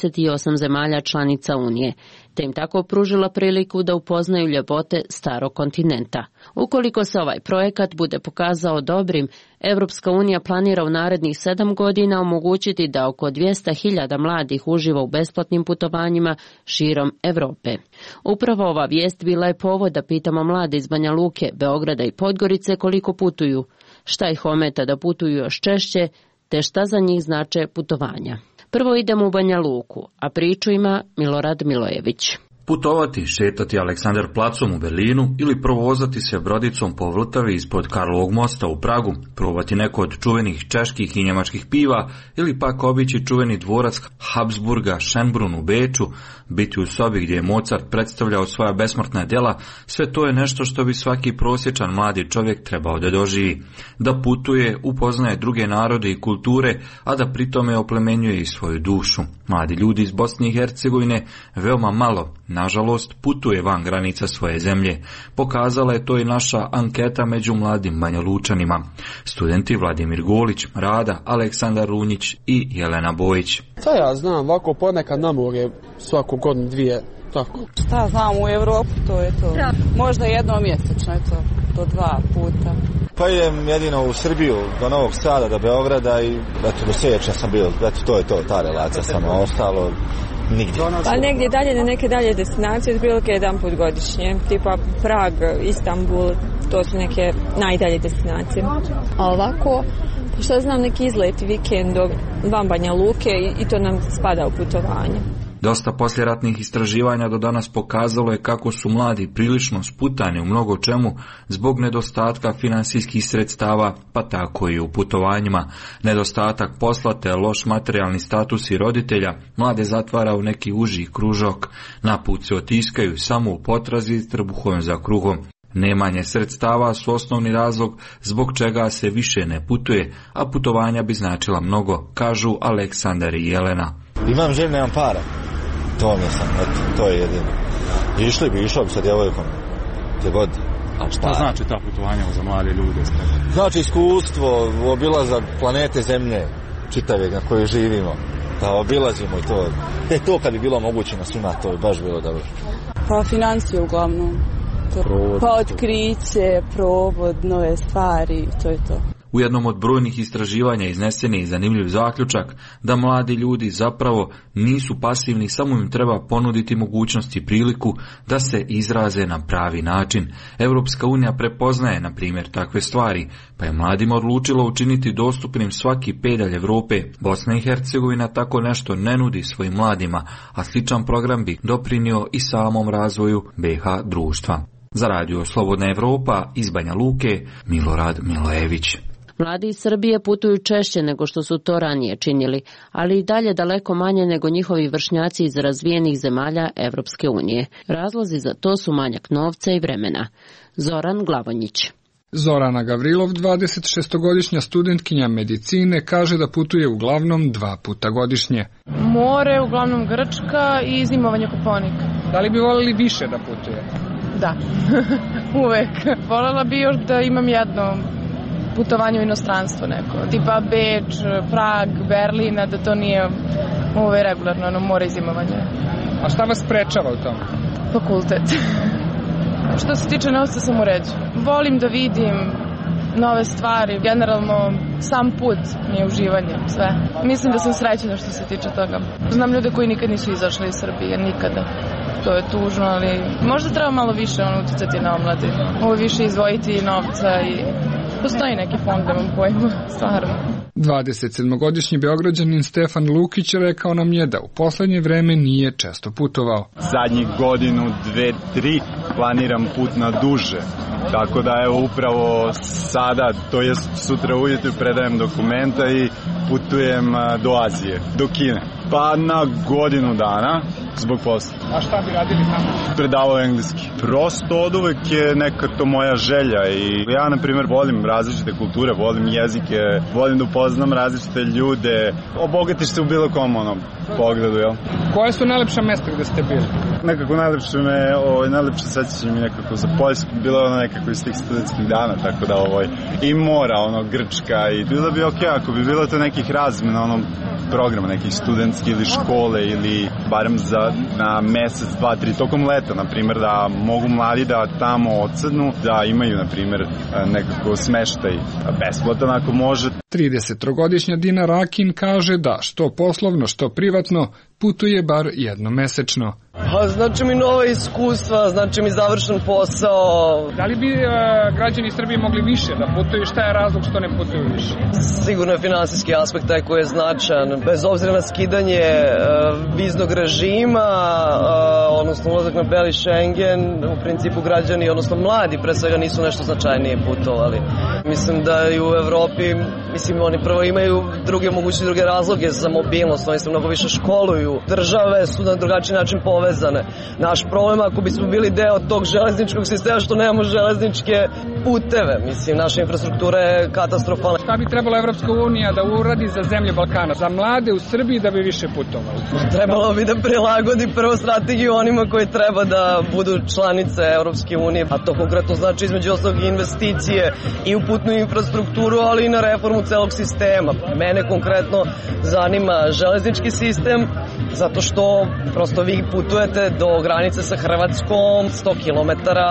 28 zemalja članica Unije, te im tako pružila priliku da upoznaju ljepote starog kontinenta. Ukoliko se ovaj projekat bude pokazao dobrim, Evropska unija planira u narednih 7 godina omogućiti da oko 200.000 mladih uživa u besplatnim putovanjima širom Europe. Upravo ova vijest bila je povod da pitamo mlade iz Banja Luke, Beograda i Podgorice koliko putuju, šta ih ometa da putuju još češće, te šta za njih znače putovanja. Prvo idemo u Banja Luku, a priču ima Milorad Milojević. Putovati, šetati Aleksandar placom u Berlinu ili provozati se brodicom po Vltavi ispod Karlovog mosta u Pragu, probati neko od čuvenih čeških i njemačkih piva ili pak obići čuveni dvorac Habsburga Schönbrunn u Beču, biti u sobi gdje je Mozart predstavljao svoja besmrtna djela, sve to je nešto što bi svaki prosječan mladi čovjek trebao da doživi. Da putuje, upoznaje druge narode i kulture, a da pritome oplemenjuje i svoju dušu. Mladi ljudi iz Bosne i Hercegovine veoma malo, nažalost, putuje van granica svoje zemlje. Pokazala je to i naša anketa među mladim Banjalučanima. Studenti Vladimir Golić, Rada, Aleksandar Runjić i Jelena Bojić. Šta ja znam, ovako ponekad na more svaku godinu dvije, tako. Šta znam, u Evropu to je to. Da. Možda jednom mjesečno je to, do 2 puta. Pa idem jedino u Srbiju, do Novog Sada, do Beograda i eto, do Sečnja sam bio, eto to je to, ta relacija samo, ostalo nigdje. Pa negdje dalje, na neke dalje destinacije, otprilike jedan put godišnje, tipa Prag, Istanbul, to su neke najdalje destinacije. A ovako, što znam, neki izlet vikendom van Banja Luke i to nam spada u putovanje. Dosta posljeratnih istraživanja do danas pokazalo je kako su mladi prilično sputani u mnogo čemu zbog nedostatka financijskih sredstava, pa tako i u putovanjima. Nedostatak posla te loš materijalni status i roditelja mlade zatvara u neki uži kružok. Na put se otiskaju samo u potrazi trbuhom za kruhom. Nemanje sredstava su osnovni razlog zbog čega se više ne putuje, a putovanja bi značila mnogo, kažu Aleksandar i Jelena. Imam želju, nemam para. To mi sam, eto, to je jedino. Išao bi sa djevojkom, gdje god. A šta znači ta putovanja za mlade ljude? Znači iskustvo, obilazak planete Zemlje, čitave na kojoj živimo, da obilazimo i to. To kad bi bilo moguće na svima, to bi baš bilo dobro. Pa financije uglavnom. Pa otkriće, probod, nove stvari, to je to. U jednom od brojnih istraživanja iznesen je i zanimljiv zaključak da mladi ljudi zapravo nisu pasivni, samo im treba ponuditi mogućnost i priliku da se izraze na pravi način. Europska unija prepoznaje, na primjer, takve stvari, pa je mladima odlučila učiniti dostupnim svaki pedalj Europe. Bosna i Hercegovina tako nešto ne nudi svojim mladima, a sličan program bi doprinio i samom razvoju BiH društva. Za Radio Slobodna Evropa iz Banja Luke, Milorad Milojević. Mladi iz Srbije putuju češće nego što su to ranije činili, ali i dalje daleko manje nego njihovi vršnjaci iz razvijenih zemalja Evropske unije. Razlozi za to su manjak novca i vremena. Zoran Glavonjić. Zorana Gavrilov, 26-godišnja studentkinja medicine, kaže da putuje uglavnom 2 puta godišnje. More, uglavnom Grčka i zimovanje Kopaonik. Da li bi voljeli više da putuje? Da, uvek. Voljela bi još da imam jedno putovanje u inostranstvo neko, tipa Beč, Prag, Berlin, da to nije regularno, more i zimovanje. A šta vas sprečava u tom? Fakultet. Što se tiče novca sam u redu. Volim da vidim nove stvari, generalno sam put mi je uživanje, sve. Mislim da sam srećena što se tiče toga. Znam ljude koji nikad nisu izašli iz Srbije, nikada. To je tužno, ali možda treba malo više uticati na omlade. Ovo više izdvojiti novca i postoji neki fond da vam pojmu, stvarno. 27-godišnji Beograđanin Stefan Lukić rekao nam je da u poslednje vreme nije često putovao. Zadnjih godinu, 2, 3 planiram put na duže. Tako da evo upravo sada, to jest sutra ujutru predajem dokumenta i putujem do Azije, do Kine. Pa na godinu dana zbog posla. A šta bi radili tamo? Predavao engleski. Prosto od uvek je neka to moja želja i ja na primjer volim različite kulture, volim jezike, volim da upoznam različite ljude, obogatiš se u bilo kom pogledu, jel? Koje su najlepša mesta gde ste bili? Nekako najlepše sećanje mi nekako za Poljsku, bilo je nekako iz tih studentskih dana, tako da i mora, Grčka i bilo bi okej, ako bi bilo to nekih razmena, programa nekih studentski ili škole ili barem na mesec, 2, 3 tokom leta, na primjer, da mogu mladi da tamo odsednu, da imaju, na primjer, nekako smeštaj besplatan ako može. 33-godišnja Dina Rakin kaže da što poslovno, što privatno putuje bar jednomesečno. Znači mi nova iskustva, znači mi završen posao. Da li bi građani Srbije mogli više da putuju? Šta je razlog što ne putuju više? Sigurno je finansijski aspekt taj koji je značajan. Bez obzira na skidanje viznog režima, odnosno ulazak na beli Schengen, u principu građani, odnosno mladi pre svega nisu nešto značajnije putovali. Mislim da i u Evropi, oni prvo imaju druge mogućnosti, druge razloge za mobilnost, oni se mnogo više školuju. Države su na drugačiji način povezane. Naš problem, ako bismo bili deo tog železničkog sistema, što nemamo železničke puteve. Naša infrastruktura je katastrofalna. Šta bi trebala Evropska unija da uradi za zemlje Balkana, za mlade u Srbiji da bi više putovali? Trebalo bi da prilagodi prvo strategiju onima koji treba da budu članice Evropske unije, a to konkretno znači između ostalog investicije i u putnu infrastrukturu, ali i na reformu celog sistema. Mene konkretno zanima železnički sistem, zato što prosto vi putujete do granice sa Hrvatskom 100 km,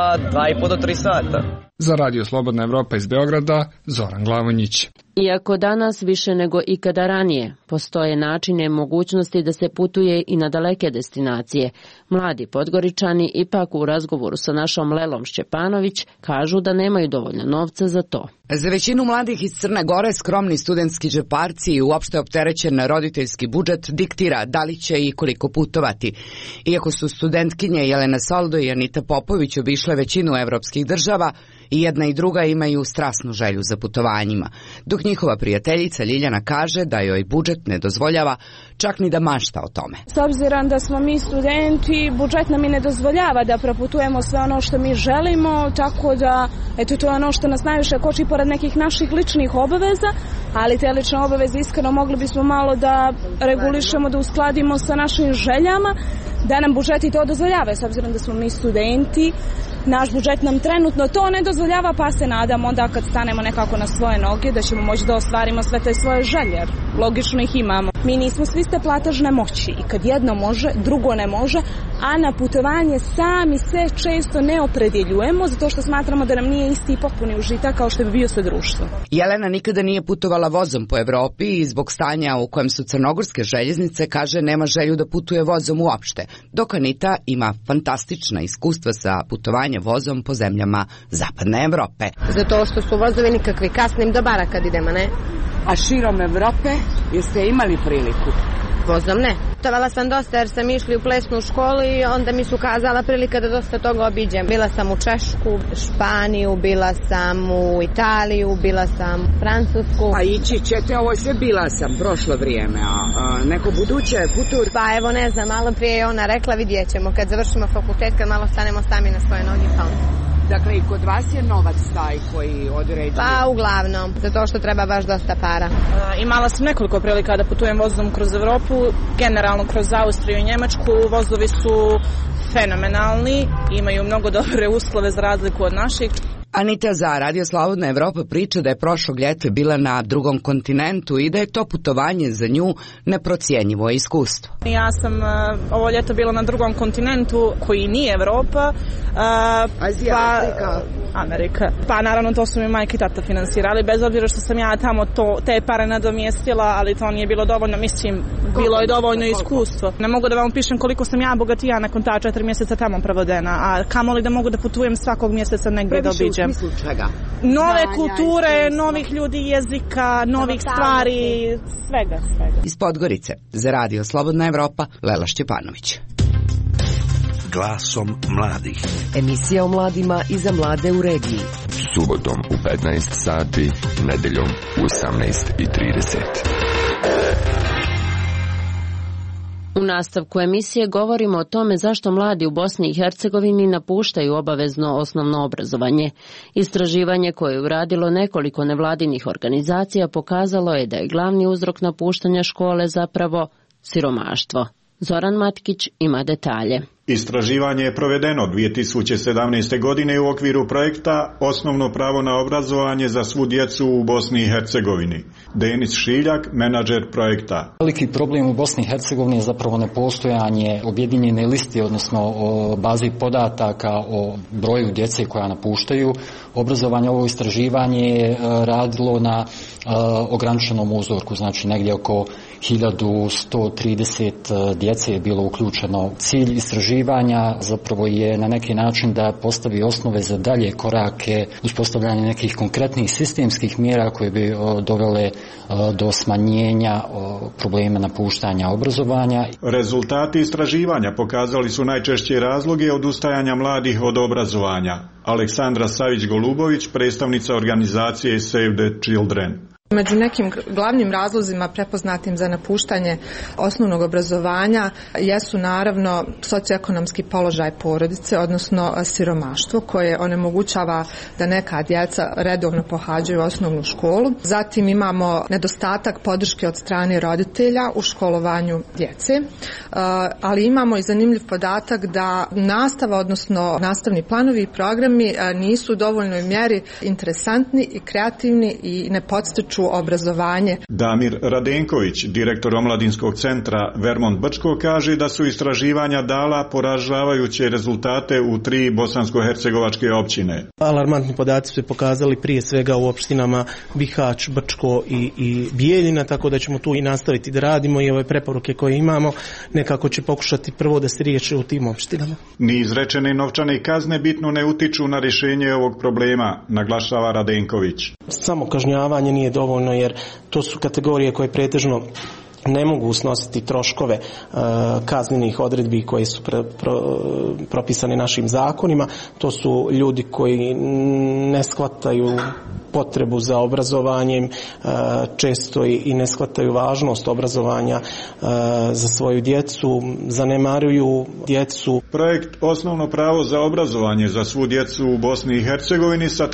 2,5 do 3 sata. Za Radio Slobodna Evropa iz Beograda, Zoran Glavonjić. Iako danas više nego ikada ranije postoje načine i mogućnosti da se putuje i na daleke destinacije, mladi Podgoričani ipak u razgovoru sa našom Lelom Šćepanović kažu da nemaju dovoljno novca za to. Za većinu mladih iz Crne Gore skromni studentski džeparci i uopšte opterećen roditeljski budžet diktira da li će i koliko putovati. Iako su studentkinje Jelena Soldo i Anita Popović obišle većinu evropskih država, i jedna i druga imaju strasnu želju za putovanjima, dok njihova prijateljica Ljiljana kaže da joj budžet ne dozvoljava čak ni da mašta o tome. S obzirom da smo mi studenti, budžet nam i ne dozvoljava da proputujemo sve ono što mi želimo, tako da to je ono što nas najviše koči pored nekih naših ličnih obaveza, ali te lične obaveze iskreno mogli bismo malo da regulišemo, da uskladimo sa našim željama, da nam budžet i to dozvoljava, s obzirom da smo mi studenti. Naš budžet nam trenutno to ne dozvoljava, pa se nadam onda kad stanemo nekako na svoje noge da ćemo moći da ostvarimo sve te svoje želje, jer logično ih imamo. Mi nismo svi ste platežne moći i kad jedno može, drugo ne može, a na putovanje sami se često ne opredjeljujemo zato što smatramo da nam nije isti i potpuni užitak kao što bi bio sa društvom. Jelena nikada nije putovala vozom po Evropi i zbog stanja u kojem su crnogorske željeznice kaže nema želju da putuje vozom uopšte, dok Anita ima fantastična iskustva sa putovanjem vozom po zemljama zapadne Evrope. Zato što su vozovi nikakvi, kasnim do bara kad idemo, ne? A širom Evrope jeste imali priliku? Vozom ne. Putovala sam dosta jer sam išli u plesnu školu i onda mi su kazala prilika da dosta toga obiđem. Bila sam u Češku, Španiju, bila sam u Italiju, bila sam u Francusku. A ići ćete, ovo sve bila sam prošlo vrijeme, a neko buduće putur? Pa evo ne znam, malo prije je ona rekla, vidjet ćemo kad završimo fakultet, kad malo stanemo sami na svoje noge, pa onda. Dakle, i kod vas je novac taj koji određuje? Pa, uglavnom, zato što treba baš dosta para. Imala sam nekoliko prilika da putujem vozom kroz Evropu, generalno kroz Austriju i Njemačku. Vozovi su fenomenalni, imaju mnogo dobre uslove za razliku od naših. Anita za Radio Slobodna Evropa priča da je prošlog ljeta bila na drugom kontinentu i da je to putovanje za nju neprocijenjivo iskustvo. Ja sam ovo ljeto bila na drugom kontinentu koji nije Evropa, Azija, Amerika. Pa naravno to su mi majka i tata finansirali, bez obzira što sam ja tamo te pare nadomjestila, ali to nije bilo dovoljno, mislim, bilo je dovoljno iskustvo. Ne mogu da vam pišem koliko sam ja bogatija nakon ta 4 mjeseca tamo provodena, a kamoli da mogu da putujem svakog mjeseca negdje da obiđem. Nove kulture, novih ljudi, jezika, novih stvari, svega. Iz Podgorice, za Radio Slobodna Evropa, Lela Šćepanović. Glasom mladih. Emisija o mladima i za mlade u regiji. Subotom u 15 sati, nedeljom u 18:30. U nastavku emisije govorimo o tome zašto mladi u Bosni i Hercegovini napuštaju obavezno osnovno obrazovanje. Istraživanje koje je uradilo nekoliko nevladinih organizacija pokazalo je da je glavni uzrok napuštanja škole zapravo siromaštvo. Zoran Matkić ima detalje. Istraživanje je provedeno 2017. godine u okviru projekta Osnovno pravo na obrazovanje za svu djecu u Bosni i Hercegovini. Denis Šiljak, menadžer projekta. Veliki problem u Bosni i Hercegovini je zapravo nepostojanje objedinjene liste, odnosno o bazi podataka o broju djece koja napuštaju obrazovanje. Ovo istraživanje je radilo na ograničenom uzorku, znači negdje oko 1130 djece je bilo uključeno. Cilj istraživanja zapravo je na neki način da postavi osnove za dalje korake, uspostavljanje nekih konkretnih sistemskih mjera koje bi dovele do smanjenja problema napuštanja obrazovanja. Rezultati istraživanja pokazali su najčešće razloge odustajanja mladih od obrazovanja. Aleksandra Savić-Golubović, predstavnica organizacije Save the Children. Među nekim glavnim razlozima prepoznatim za napuštanje osnovnog obrazovanja jesu naravno socioekonomski položaj porodice, odnosno siromaštvo koje onemogućava da neka djeca redovno pohađaju osnovnu školu. Zatim imamo nedostatak podrške od strane roditelja u školovanju djece, ali imamo i zanimljiv podatak da nastava, odnosno nastavni planovi i programi nisu u dovoljnoj mjeri interesantni i kreativni i ne podstiču obrazovanje. Damir Radenković, direktor omladinskog centra Vermont Brčko, kaže da su istraživanja dala poražavajuće rezultate u 3 bosansko-hercegovačke općine. Alarmantni podaci su pokazali prije svega u opštinama Bihać, Brčko i Bijeljina, tako da ćemo tu i nastaviti da radimo i ove preporuke koje imamo nekako će pokušati prvo da se riješe u tim opštinama. Ni izrečene novčane kazne bitno ne utiču na rješenje ovog problema, naglašava Radenković. Samo kažnjavanje nije dovoljno jer to su kategorije koje pretežno ne mogu snositi troškove kaznenih odredbi koje su propisane našim zakonima. To su ljudi koji ne shvataju potrebu za obrazovanjem, često i ne shvataju važnost obrazovanja za svoju djecu, zanemaruju djecu. Projekt Osnovno pravo za obrazovanje za svu djecu u Bosni i Hercegovini sa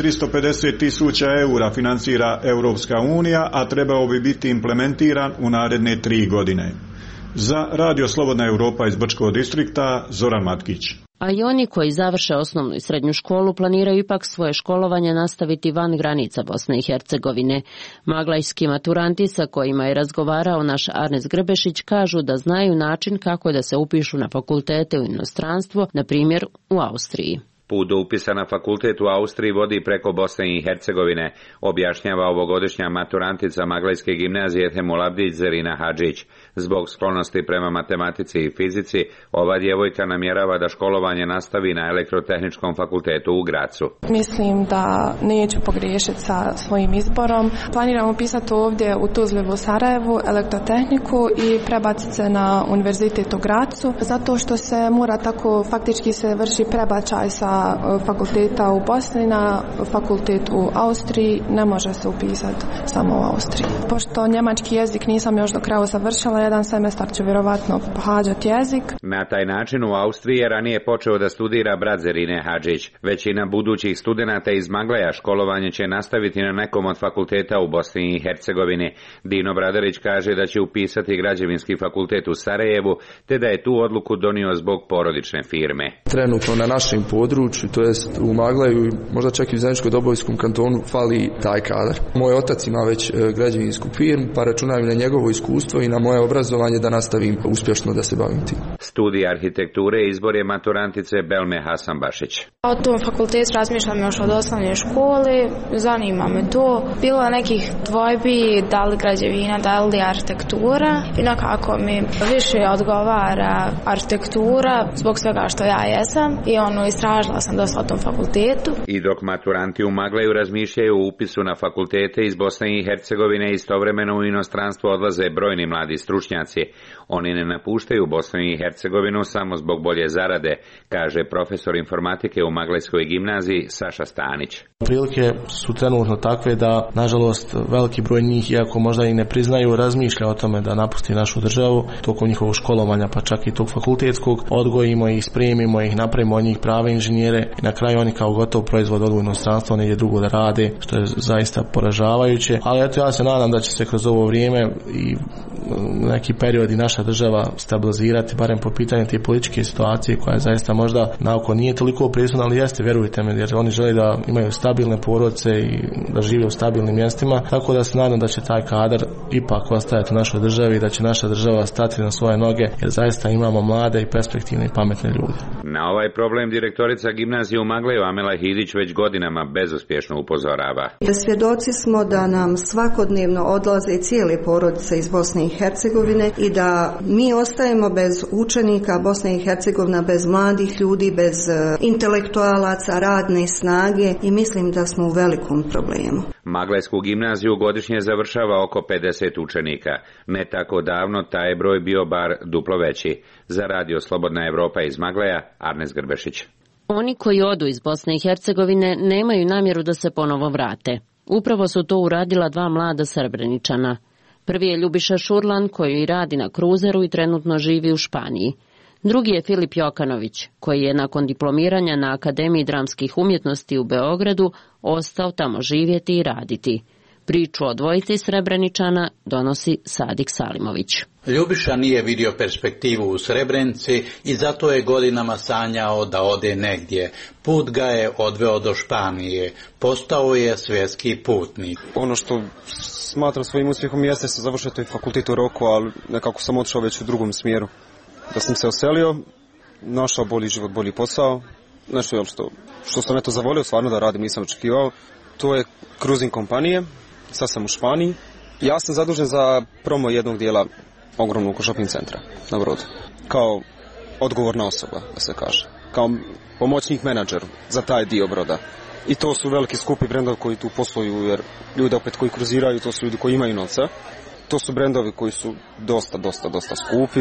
350.000 eura financira Europska unija, a trebao bi biti implementiran u naredne 3 godine. Za Radio Slobodna Europa iz Brčkog distrikta, Zoran Matkić. A i oni koji završe osnovnu i srednju školu planiraju ipak svoje školovanje nastaviti van granica Bosne i Hercegovine. Maglajski maturanti sa kojima je razgovarao naš Arnes Grbešić kažu da znaju način kako da se upišu na fakultete u inostranstvo, na primjer u Austriji. Put do upisa na fakultet u Austriji vodi preko Bosne i Hercegovine, objašnjava ovogodišnja maturantica Maglajske gimnazije Temul Abdić Zerina Hadžić. Zbog sklonosti prema matematici i fizici, ova djevojka namjerava da školovanje nastavi na Elektrotehničkom fakultetu u Gracu. Mislim da neću pogriješiti sa svojim izborom. Planiram upisati ovdje u Tuzli u Sarajevu elektrotehniku i prebaciti se na univerzitet u Gracu, zato što se mora tako, faktički se vrši prebačaj sa fakulteta u Bosni na fakultet u Austriji, ne može se upisati samo u Austriji. Pošto njemački jezik nisam još do kraja završila, jedan semestar ću vjerovatno pohađati jezik. Na taj način u Austriji je ranije počeo da studira brat Zerine Hadžić. Većina budućih studenata iz Magleja školovanje će nastaviti na nekom od fakulteta u Bosni i Hercegovini. Dino Bradarić kaže da će upisati građevinski fakultet u Sarajevu, te da je tu odluku donio zbog porodične firme. Trenutno na našem području, to jest u Magleju, možda čak i u Zeničko-Dobojskom kantonu, fali taj kadar. Moj otac ima već građevinsku firmu, pa računam na njegovo iskustvo i na moje obrazovanje da nastavim uspješno da se bavim tim. Studij arhitekture izbor je maturantice Belme Hasanbašić. O tom fakultetu razmišljam još od osnovne škole, zanima me to. Bilo je nekih dvojbi da li građevina, da li arhitektura i nekako mi više odgovara arhitektura zbog svega što ja jesam i istražila sam dosta o tom fakultetu. I dok maturanti u Magleju razmišljaju o upisu na fakultete iz Bosne i Hercegovine, istovremeno u inostranstvo odlaze brojni mladi stručnjaci. Oni ne napuštaju Bosnu i Hercegovinu samo zbog bolje zarade, kaže profesor informatike u Maglejskoj gimnaziji Saša Stanić. Prilike su trenutno takve da, nažalost, veliki broj njih, iako možda i ne priznaju, razmišlja o tome da napusti našu državu tokom njihovog školovanja, pa čak i tog fakultetskog. Odgojimo ih, spremimo ih, napravimo od njih prave inženjere i na kraju oni kao gotov proizvod odu u inostranstvo, negdje drugo da rade, što je zaista poražavajuće. Ali eto, ja se nadam da će se kroz ovo vrijeme i neki period i naša država stabilizirati, barem po pitanju te političke situacije koja je zaista možda naoko nije toliko presudna, ali jeste, vjerujte me, jer oni žele da imaju stabilne porodice i da žive u stabilnim mjestima, tako da se nadam da će taj kadar ipak ostajati u našoj državi i da će naša država stati na svoje noge, jer zaista imamo mlade i perspektivne i pametne ljude. Na ovaj problem direktorica gimnazije u Magleju Amela Hidić već godinama bezuspješno upozorava. Svjedoci smo da nam svakodnevno odlaze cijele porodice iz Bosne i Hercegovine i da mi ostajemo bez učenika, Bosna i Hercegovina bez mladih ljudi, bez intelektualaca, radne snage i mislim da smo u velikom problemu. Maglejsku gimnaziju godišnje završava oko 50 učenika. Ne tako davno taj je broj bio bar duplo veći. Za Radio Slobodna Evropa iz Magleja, Arnes Grbešić. Oni koji odu iz Bosne i Hercegovine nemaju namjeru da se ponovo vrate. Upravo su to uradila dva mlada Srebreničana. Prvi je Ljubiša Šurlan, koji radi na kruzeru i trenutno živi u Španiji. Drugi je Filip Jokanović, koji je nakon diplomiranja na Akademiji dramskih umjetnosti u Beogradu ostao tamo živjeti i raditi. Priču o dvojici Srebreničana donosi Sadik Salimović. Ljubiša nije vidio perspektivu u Srebrenici i zato je godinama sanjao da ode negdje. Put ga je odveo do Španije. Postao je svjetski putnik. Ono što smatram svojim uspjehom jeste se završio taj fakultet u roku, ali nekako sam otišao već u drugom smjeru. Da sam se oselio, našao bolji život, bolji posao, nešto što sam eto zavolio stvarno da radim, nisam očekivao. To je cruising kompanije, sad sam u Španiji. Ja sam zadužen za promo jednog dijela ogromnog shopping centra na Brodu. Kao odgovorna osoba, da se kaže. Kao pomoćnik menadžer za taj dio Broda. I to su veliki skupi brendovi koji tu posluju, jer ljudi opet koji kruziraju, to su ljudi koji imaju novca. To su brendovi koji su dosta skupi,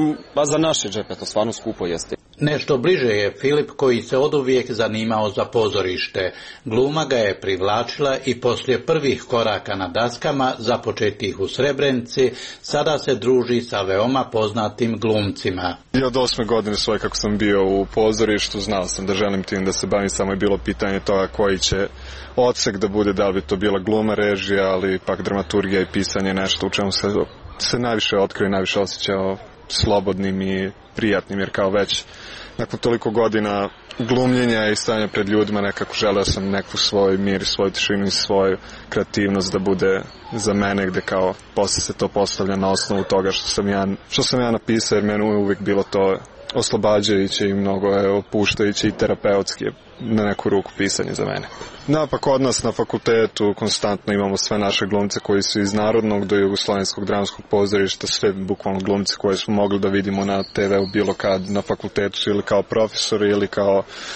a za naše džepe to stvarno skupo jeste. Nešto bliže je Filip, koji se oduvijek zanimao za pozorište. Gluma ga je privlačila i poslije prvih koraka na daskama, započetih u Srebrenici, sada se druži sa veoma poznatim glumcima. I od 8. godine svoje kako sam bio u pozorištu, znao sam da želim tim da se bavim, samo je bilo pitanje toga koji će odsek da bude, da li bi to bila gluma, režija, ali pak dramaturgija i pisanje, nešto u čemu se najviše otkrio, najviše osjećao slobodnim i prijatnim, jer kao već nakon toliko godina glumljenja i stanja pred ljudima nekako želeo sam neku svoj mir, svoju tišinu i svoju kreativnost da bude za mene, gde kao posle se to postavlja na osnovu toga što sam ja napisao, jer meni uvijek bilo to oslobađajuće i mnogo je opuštajuće i terapeutski na neku ruku pisanje za mene. Pa kod nas na fakultetu konstantno imamo sve naše glumce koji su iz Narodnog do Jugoslovenskog dramskog pozorišta, sve bukvalno glumce koje smo mogli da vidimo na TV-u bilo kad na fakultetu ili kao profesori ili kao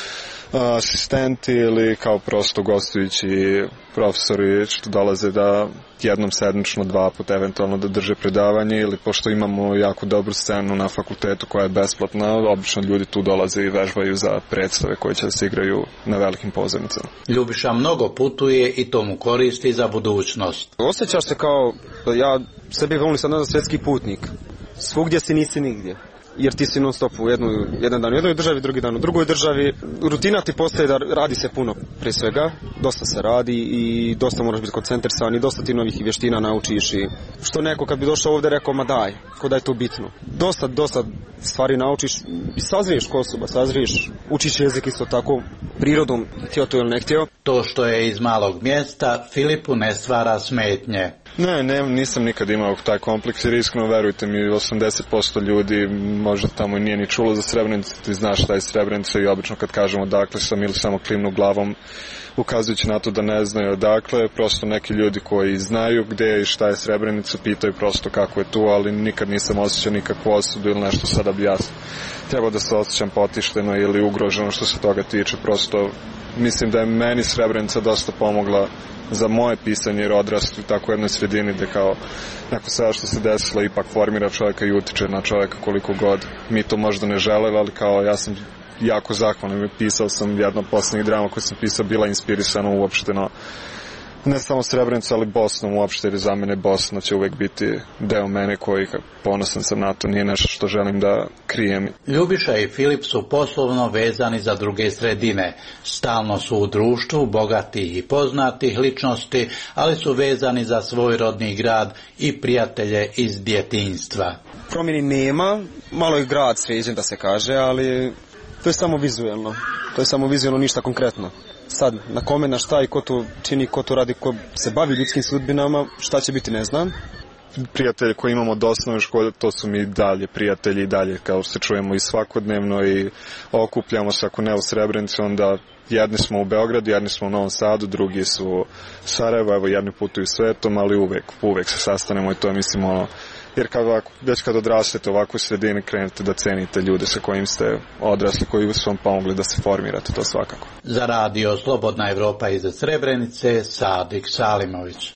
asistenti ili kao prosto gostujući profesori što dolaze da jednom sedmično, 2 puta eventualno da drže predavanje, ili pošto imamo jako dobru scenu na fakultetu koja je besplatna, obično ljudi tu dolaze i vežbaju za predstave koje će se igraju na velikim pozornicama. Ljubiša mnogo putuje i to mu koristi za budućnost. Osjećaš se kao, ja sebi volim sad nazad svetski putnik. Svugdje si nisi nigdje. Jer ti si non stop jedan dan u jednoj državi, drugi dan u drugoj državi. Rutina ti postaje da radi se puno prije svega, dosta se radi i dosta moraš biti koncentrisan i dosta ti novih vještina naučiš i što neko kad bi došao ovdje rekao ma daj, ko da je to bitno. Dosta stvari naučiš i sazriješ ko osoba, učiš jezik isto tako prirodom, htio to ili ne htio. To što je iz malog mjesta Filipu ne stvara smetnje. Ne, nisam nikad imao taj kompleks jer iskreno verujte mi 80% ljudi možda tamo nije ni čulo za Srebrenicu, ti znaš šta je Srebrenica i obično kad kažemo odakle sam ili samo klimnu glavom ukazujući na to da ne znaju odakle, prosto neki ljudi koji znaju gdje je i šta je Srebrenica pitaju prosto kako je tu, ali nikad nisam osjećao nikakvu osudu ili nešto sada bi ja trebao da se osjećam potišteno ili ugroženo što se toga tiče, prosto mislim da je meni Srebrenica dosta pomogla za moje pisanje jer odrastu u tako jednoj sredini gdje kao neko sve što se desilo ipak formira čovjeka i utiče na čovjeka koliko god mi to možda ne želeli, ali kao ja sam jako zahvalan. Pisao sam jedno od posljednjih drama koje sam pisao bila inspirisana uopšteno ne samo Srebrenica, ali Bosnom uopšte, jer za mene Bosna će uvijek biti deo mene koji ponosan sam na to, nije nešto što želim da krijem. Ljubiša i Filip su poslovno vezani za druge sredine. Stalno su u društvu bogatih i poznatih ličnosti, ali su vezani za svoj rodni grad i prijatelje iz djetinjstva. Promjeni nema, malo je grad sređen da se kaže, ali to je samo vizualno, ništa konkretno. Sad, na kome, na šta i ko to čini, ko to radi, ko se bavi ljudskim sudbinama, šta će biti ne znam. Prijatelji koji imamo od osnovne škole, to su mi dalje prijatelji i dalje, kao se čujemo i svakodnevno i okupljamo se, ako ne u Srebrenici, onda jedni smo u Beogradu, jedni smo u Novom Sadu, drugi su u Sarajevo, evo jedni putuju svetom, ali uvek se sastanemo i to je mislim ono, jer već kad odrastete u ovakvoj sredini krenete da cenite ljude sa kojim ste odrasli, koji su vam pomogli da se formirate, to svakako. Za radio Slobodna Evropa iz Srebrenice, Sadik Salimović.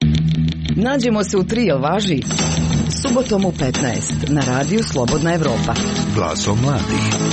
Nađemo se u 3, jel važi? Subotom u 15 na radiju Slobodna Evropa. Glasom mladih.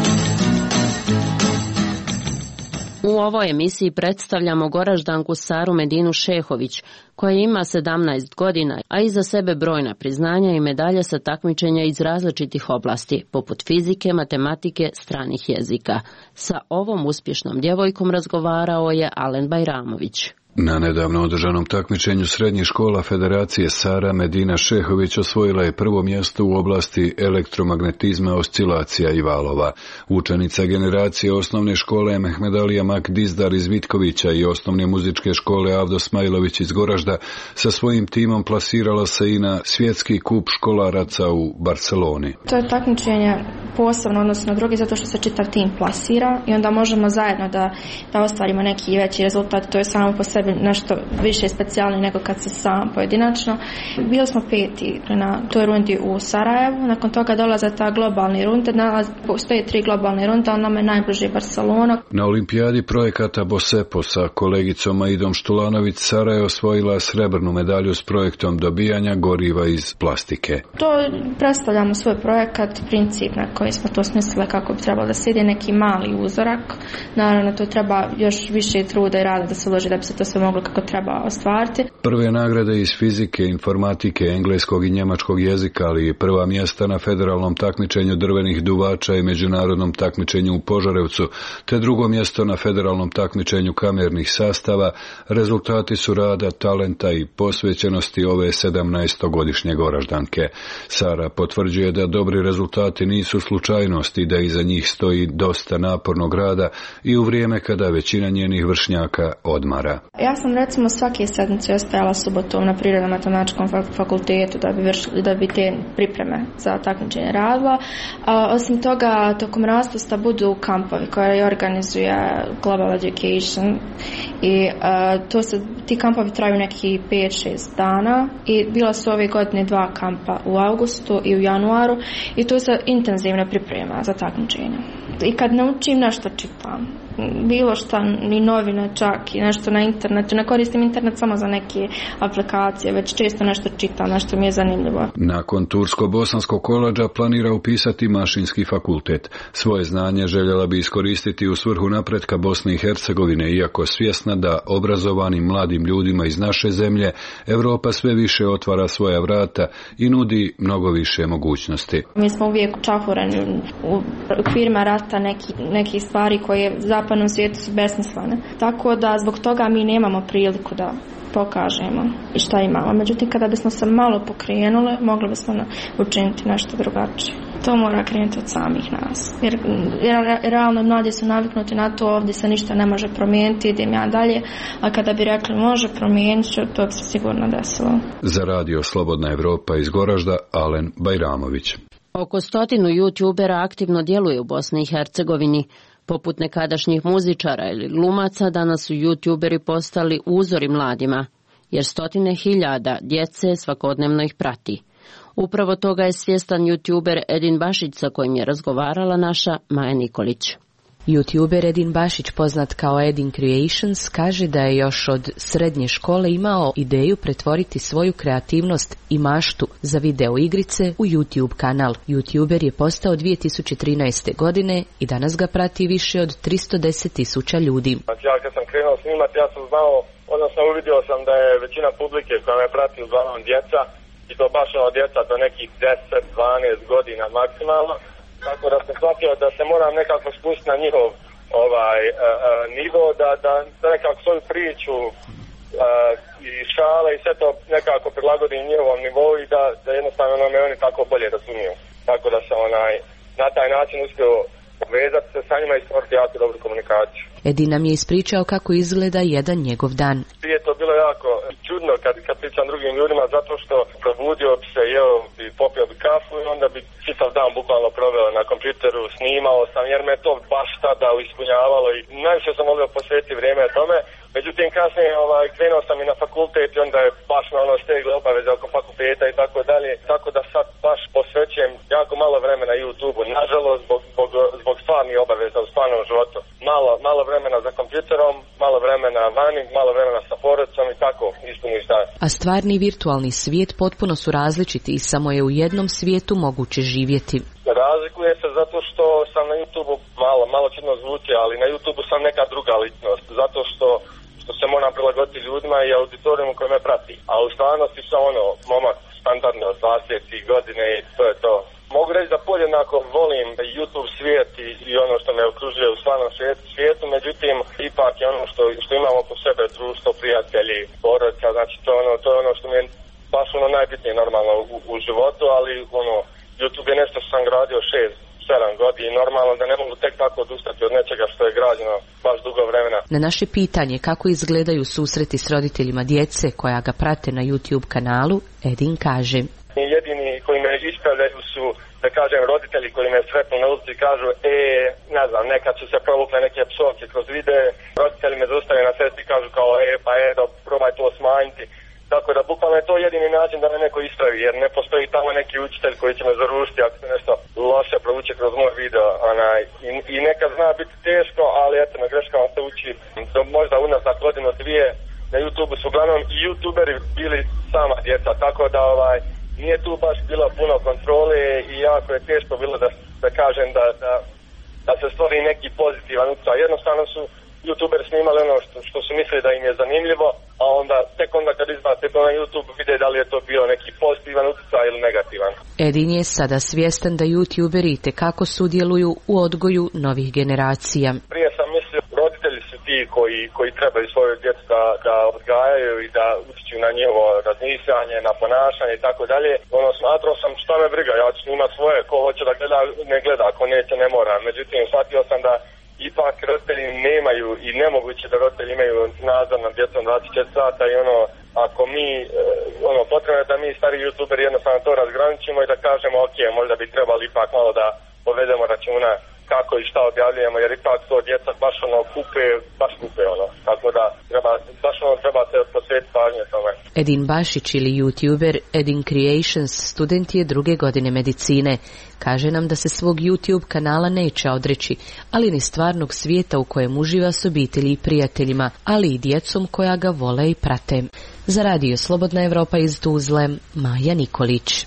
U ovoj emisiji predstavljamo Goraždanku Saru Medinu Šehović, koja ima 17 godina, a iza sebe brojna priznanja i medalje sa takmičenja iz različitih oblasti, poput fizike, matematike, stranih jezika. Sa ovom uspješnom djevojkom razgovarao je Alen Bajramović. Na nedavno održanom takmičenju srednjih škola Federacije Sara Medina Šehović osvojila je prvo mjesto u oblasti elektromagnetizma, oscilacija i valova. Učenica generacije osnovne škole Mehmedalija Mak Dizdar iz Vitkovića i osnovne muzičke škole Avdo Smajlović iz Goražda sa svojim timom plasirala se i na svjetski kup školaraca u Barceloni. To je takmičenje posebno odnosno na drugi zato što se čitav tim plasira i onda možemo zajedno da ostvarimo neki veći rezultat. To je samo po sebi nešto više specijalno nego kad se sam pojedinačno. Bili smo 5. na toj rundi u Sarajevu, nakon toga dolaze ta globalni runde, postoje 3 globalne runde, ali nam je najbliže Barcelona. Na olimpijadi projekata Bosepo sa kolegicom Aidom Štulanović Sara je osvojila srebrnu medalju s projektom dobijanja goriva iz plastike. To predstavljamo svoj projekat, princip na koji smo to smislili kako bi trebalo da se ide neki mali uzorak. Naravno to treba još više truda i rada da se uloži da bi se to sve moglo kako treba ostvariti. Prve nagrade iz fizike, informatike, engleskog i njemačkog jezika, ali i prva mjesta na federalnom takmičenju drvenih duvača i međunarodnom takmičenju u Požarevcu, te drugo mjesto na federalnom takmičenju kamernih sastava, rezultati su rada, talenta i posvećenosti ove 17-godišnje Goraždanke. Sara potvrđuje da dobri rezultati nisu slučajnost i da iza njih stoji dosta napornog rada i u vrijeme kada većina njenih vršnjaka odmara. Ja sam recimo svake sedmice ostajala subotom na Prirodno-matematičkom fakultetu da bi te pripreme za takmičenje radila. Osim toga, tokom raspusta budu kampovi koje organizuje Global Education i Ti kampovi traju neki 5-6 dana i bila su ove godine 2 kampa u avgustu i u januaru i to se intenzivno priprema za takmičenje. I kad naučim nešto čitam, bilo šta, ni novine čak i nešto na internetu, ne koristim internet samo za neke aplikacije, već često nešto čitam, nešto mi je zanimljivo. Nakon Tursko-Bosanskog koledža planira upisati Mašinski fakultet. Svoje znanje željela bi iskoristiti u svrhu napretka Bosne i Hercegovine, iako svjesna da obrazovanim mladim ljudima iz naše zemlje Europa sve više otvara svoja vrata i nudi mnogo više mogućnosti. Mi smo uvijek čahureni u okvirima rata neki stvari koje u zapadnom svijetu su besmislene. Tako da zbog toga mi nemamo priliku da pokažemo i šta imamo. Međutim, kada bismo se malo pokrenuli, mogli bismo učiniti nešto drugačije. To mora krenuti od samih nas. Jer realno mladi su naviknuti na to, ovdje se ništa ne može promijeniti, idem ja dalje, a kada bi rekli može promijeniti, to bi se sigurno desilo. Za radio Slobodna Evropa iz Goražda, Alen Bajramović. Oko 100 youtubera aktivno djeluje u Bosni i Hercegovini. Poput nekadašnjih muzičara ili glumaca, danas su youtuberi postali uzori mladima, jer 100.000 djece svakodnevno ih prati. Upravo toga je svjestan youtuber Edin Bašić, sa kojim je razgovarala naša Maja Nikolić. YouTuber Edin Bašić, poznat kao Edin Creations, kaže da je još od srednje škole imao ideju pretvoriti svoju kreativnost i maštu za video igrice u YouTube kanal. YouTuber je postao 2013. godine i danas ga prati više od 310.000 ljudi. Ja kad sam krenuo snimati, ja sam znao, odnosno uvidio sam da je većina publike koja me prati uglavnom djeca, i to baš od djeca do nekih 10-12 godina maksimalno. Tako da sam shvatio da se moram nekako spustiti na njihov nivo, da nekako svoju priču i šale i sve to nekako prilagodim njihovom nivou i da jednostavno me oni tako bolje razumiju. Tako da sam na taj način uspio povezati se sa njima i stvoriti jako dobru komunikaciju. Edin nam je ispričao kako izgleda jedan njegov dan. Prije to bilo jako čudno kad pričam drugim ljudima, zato što probudio bi se, jeo bi, popio bi kafu i onda bi čitav dan bukvalno proveo na kompjuteru, snimao sam jer me to baš tada ispunjavalo i najviše sam volio posvetiti vrijeme tome. Međutim, kasnije krenuo sam i na fakultet i onda je baš na stegle obaveze oko fakulteta i tako dalje. Tako da sad baš posvećujem jako malo vremena YouTube-u. Nažalost, zbog stvarnih obaveza u stvarnom životu. Malo vremena za kompjuterom, malo vremena vani, malo vremena sa porodicom i tako ispuniš dan. A stvarni i virtualni svijet potpuno su različiti i samo je u jednom svijetu moguće živjeti. Razlikuje se zato što sam na YouTube-u malo čudno zvuči, ali na YouTube-u sam neka druga ličnost. Zato što se moram prilagoditi ljudima i auditorijumu koji me prati. A u stvarnosti sam momak standardno od 20 godine i to je to. Mogu reći da podjednako volim YouTube svijet i ono što me okružuje u stvarnom svijetu, međutim ipak je ono što imamo po sebe, društvo, prijatelji, porodica, znači to je ono što mi je baš najbitnije normalno u životu, ali YouTube je nešto što sam gradio 6-7 godina i normalno da ne mogu tek tako odustati od nečega što je građeno baš dugo vremena. Na naše pitanje kako izgledaju susreti s roditeljima djece koja ga prate na YouTube kanalu, Edin kaže: jedini koji me ispravljaju su, da kažem, roditelji koji me sretnu na ulici i kažu ne znam, nekad su se provukle neke psovke kroz videe, roditelji me zaustavljaju na cesti i kažu kao probaj to smanjiti. Tako da bukvalno je to jedini način da me neko ispravi, jer ne postoji tamo neki učitelj koji će me zarušiti ako se nešto loše provuče kroz moj video. I nekad zna biti teško, ali eto, na greškama se uči. Možda unazad godinu, dvije, na YouTube su uglavnom i YouTuberi bili sama djeca, tako da nije tu baš bilo puno kontrole i jako je teško bilo da kažem da se stvori neki pozitivan utjecaj. Jednostavno su YouTuberi snimali ono što su mislili da im je zanimljivo, a tek onda kad izbacite to na YouTube vide da li je to bio neki pozitivan utjecaj ili negativan. Edin je sada svjestan da YouTuberi itekako sudjeluju u odgoju novih generacija. Prije sam mislio roditelji su ti koji trebaju svoju djecu da odgajaju i da utječu na njihovo razmišljanje, na ponašanje i tako dalje. Smatrao sam šta me briga, ja ću imat svoje, ko hoće da gleda, ne gleda, ko neće ne mora. Međutim, shvatio sam da ipak roditelji nemaju i nemoguće da roditelji imaju nadzor nad djecom 24 sata i ako mi, potrebno je da mi stari youtuberi jednostavno to razgraničimo i da kažemo ok, možda bi trebali ipak malo da povedemo računa kako i šta objavljujemo, jer ipak to djeca baš kupe ono. Tako da trebate posvetiti pažnje tome. Edin Bašić ili YouTuber Edin Creations student je 2. godine medicine. Kaže nam da se svog YouTube kanala neće odreći, ali ni stvarnog svijeta u kojem uživa s obitelji i prijateljima, ali i djecom koja ga vole i prate. Za Radio Slobodna Evropa iz Tuzle, Maja Nikolić.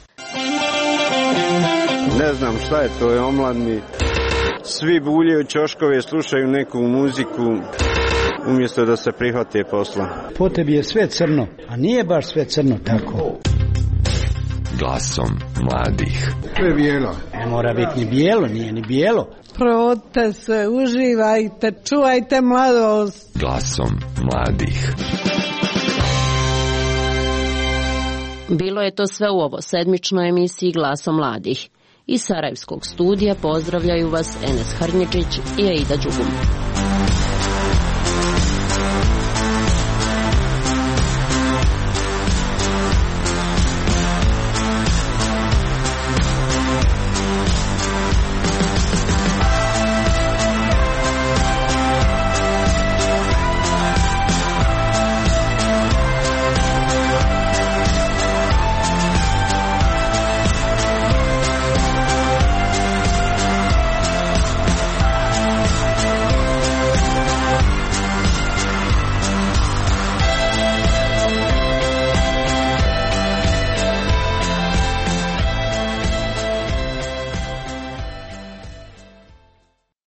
Ne znam šta je, to je omladni. Svi bulje u ćoškove, slušaju neku muziku umjesto da se prihvate posla. Po tebi je sve crno, a nije baš sve crno tako. Glasom mladih. To je bijelo. Ne mora biti ni bijelo, nije ni bijelo. Provodite se, uživajte, čuvajte mladost. Glasom mladih. Bilo je to sve u ovo sedmičnoj emisiji Glasom mladih. Iz Sarajevskog studija pozdravljaju vas Enes Hrnječić i Aida Đugum.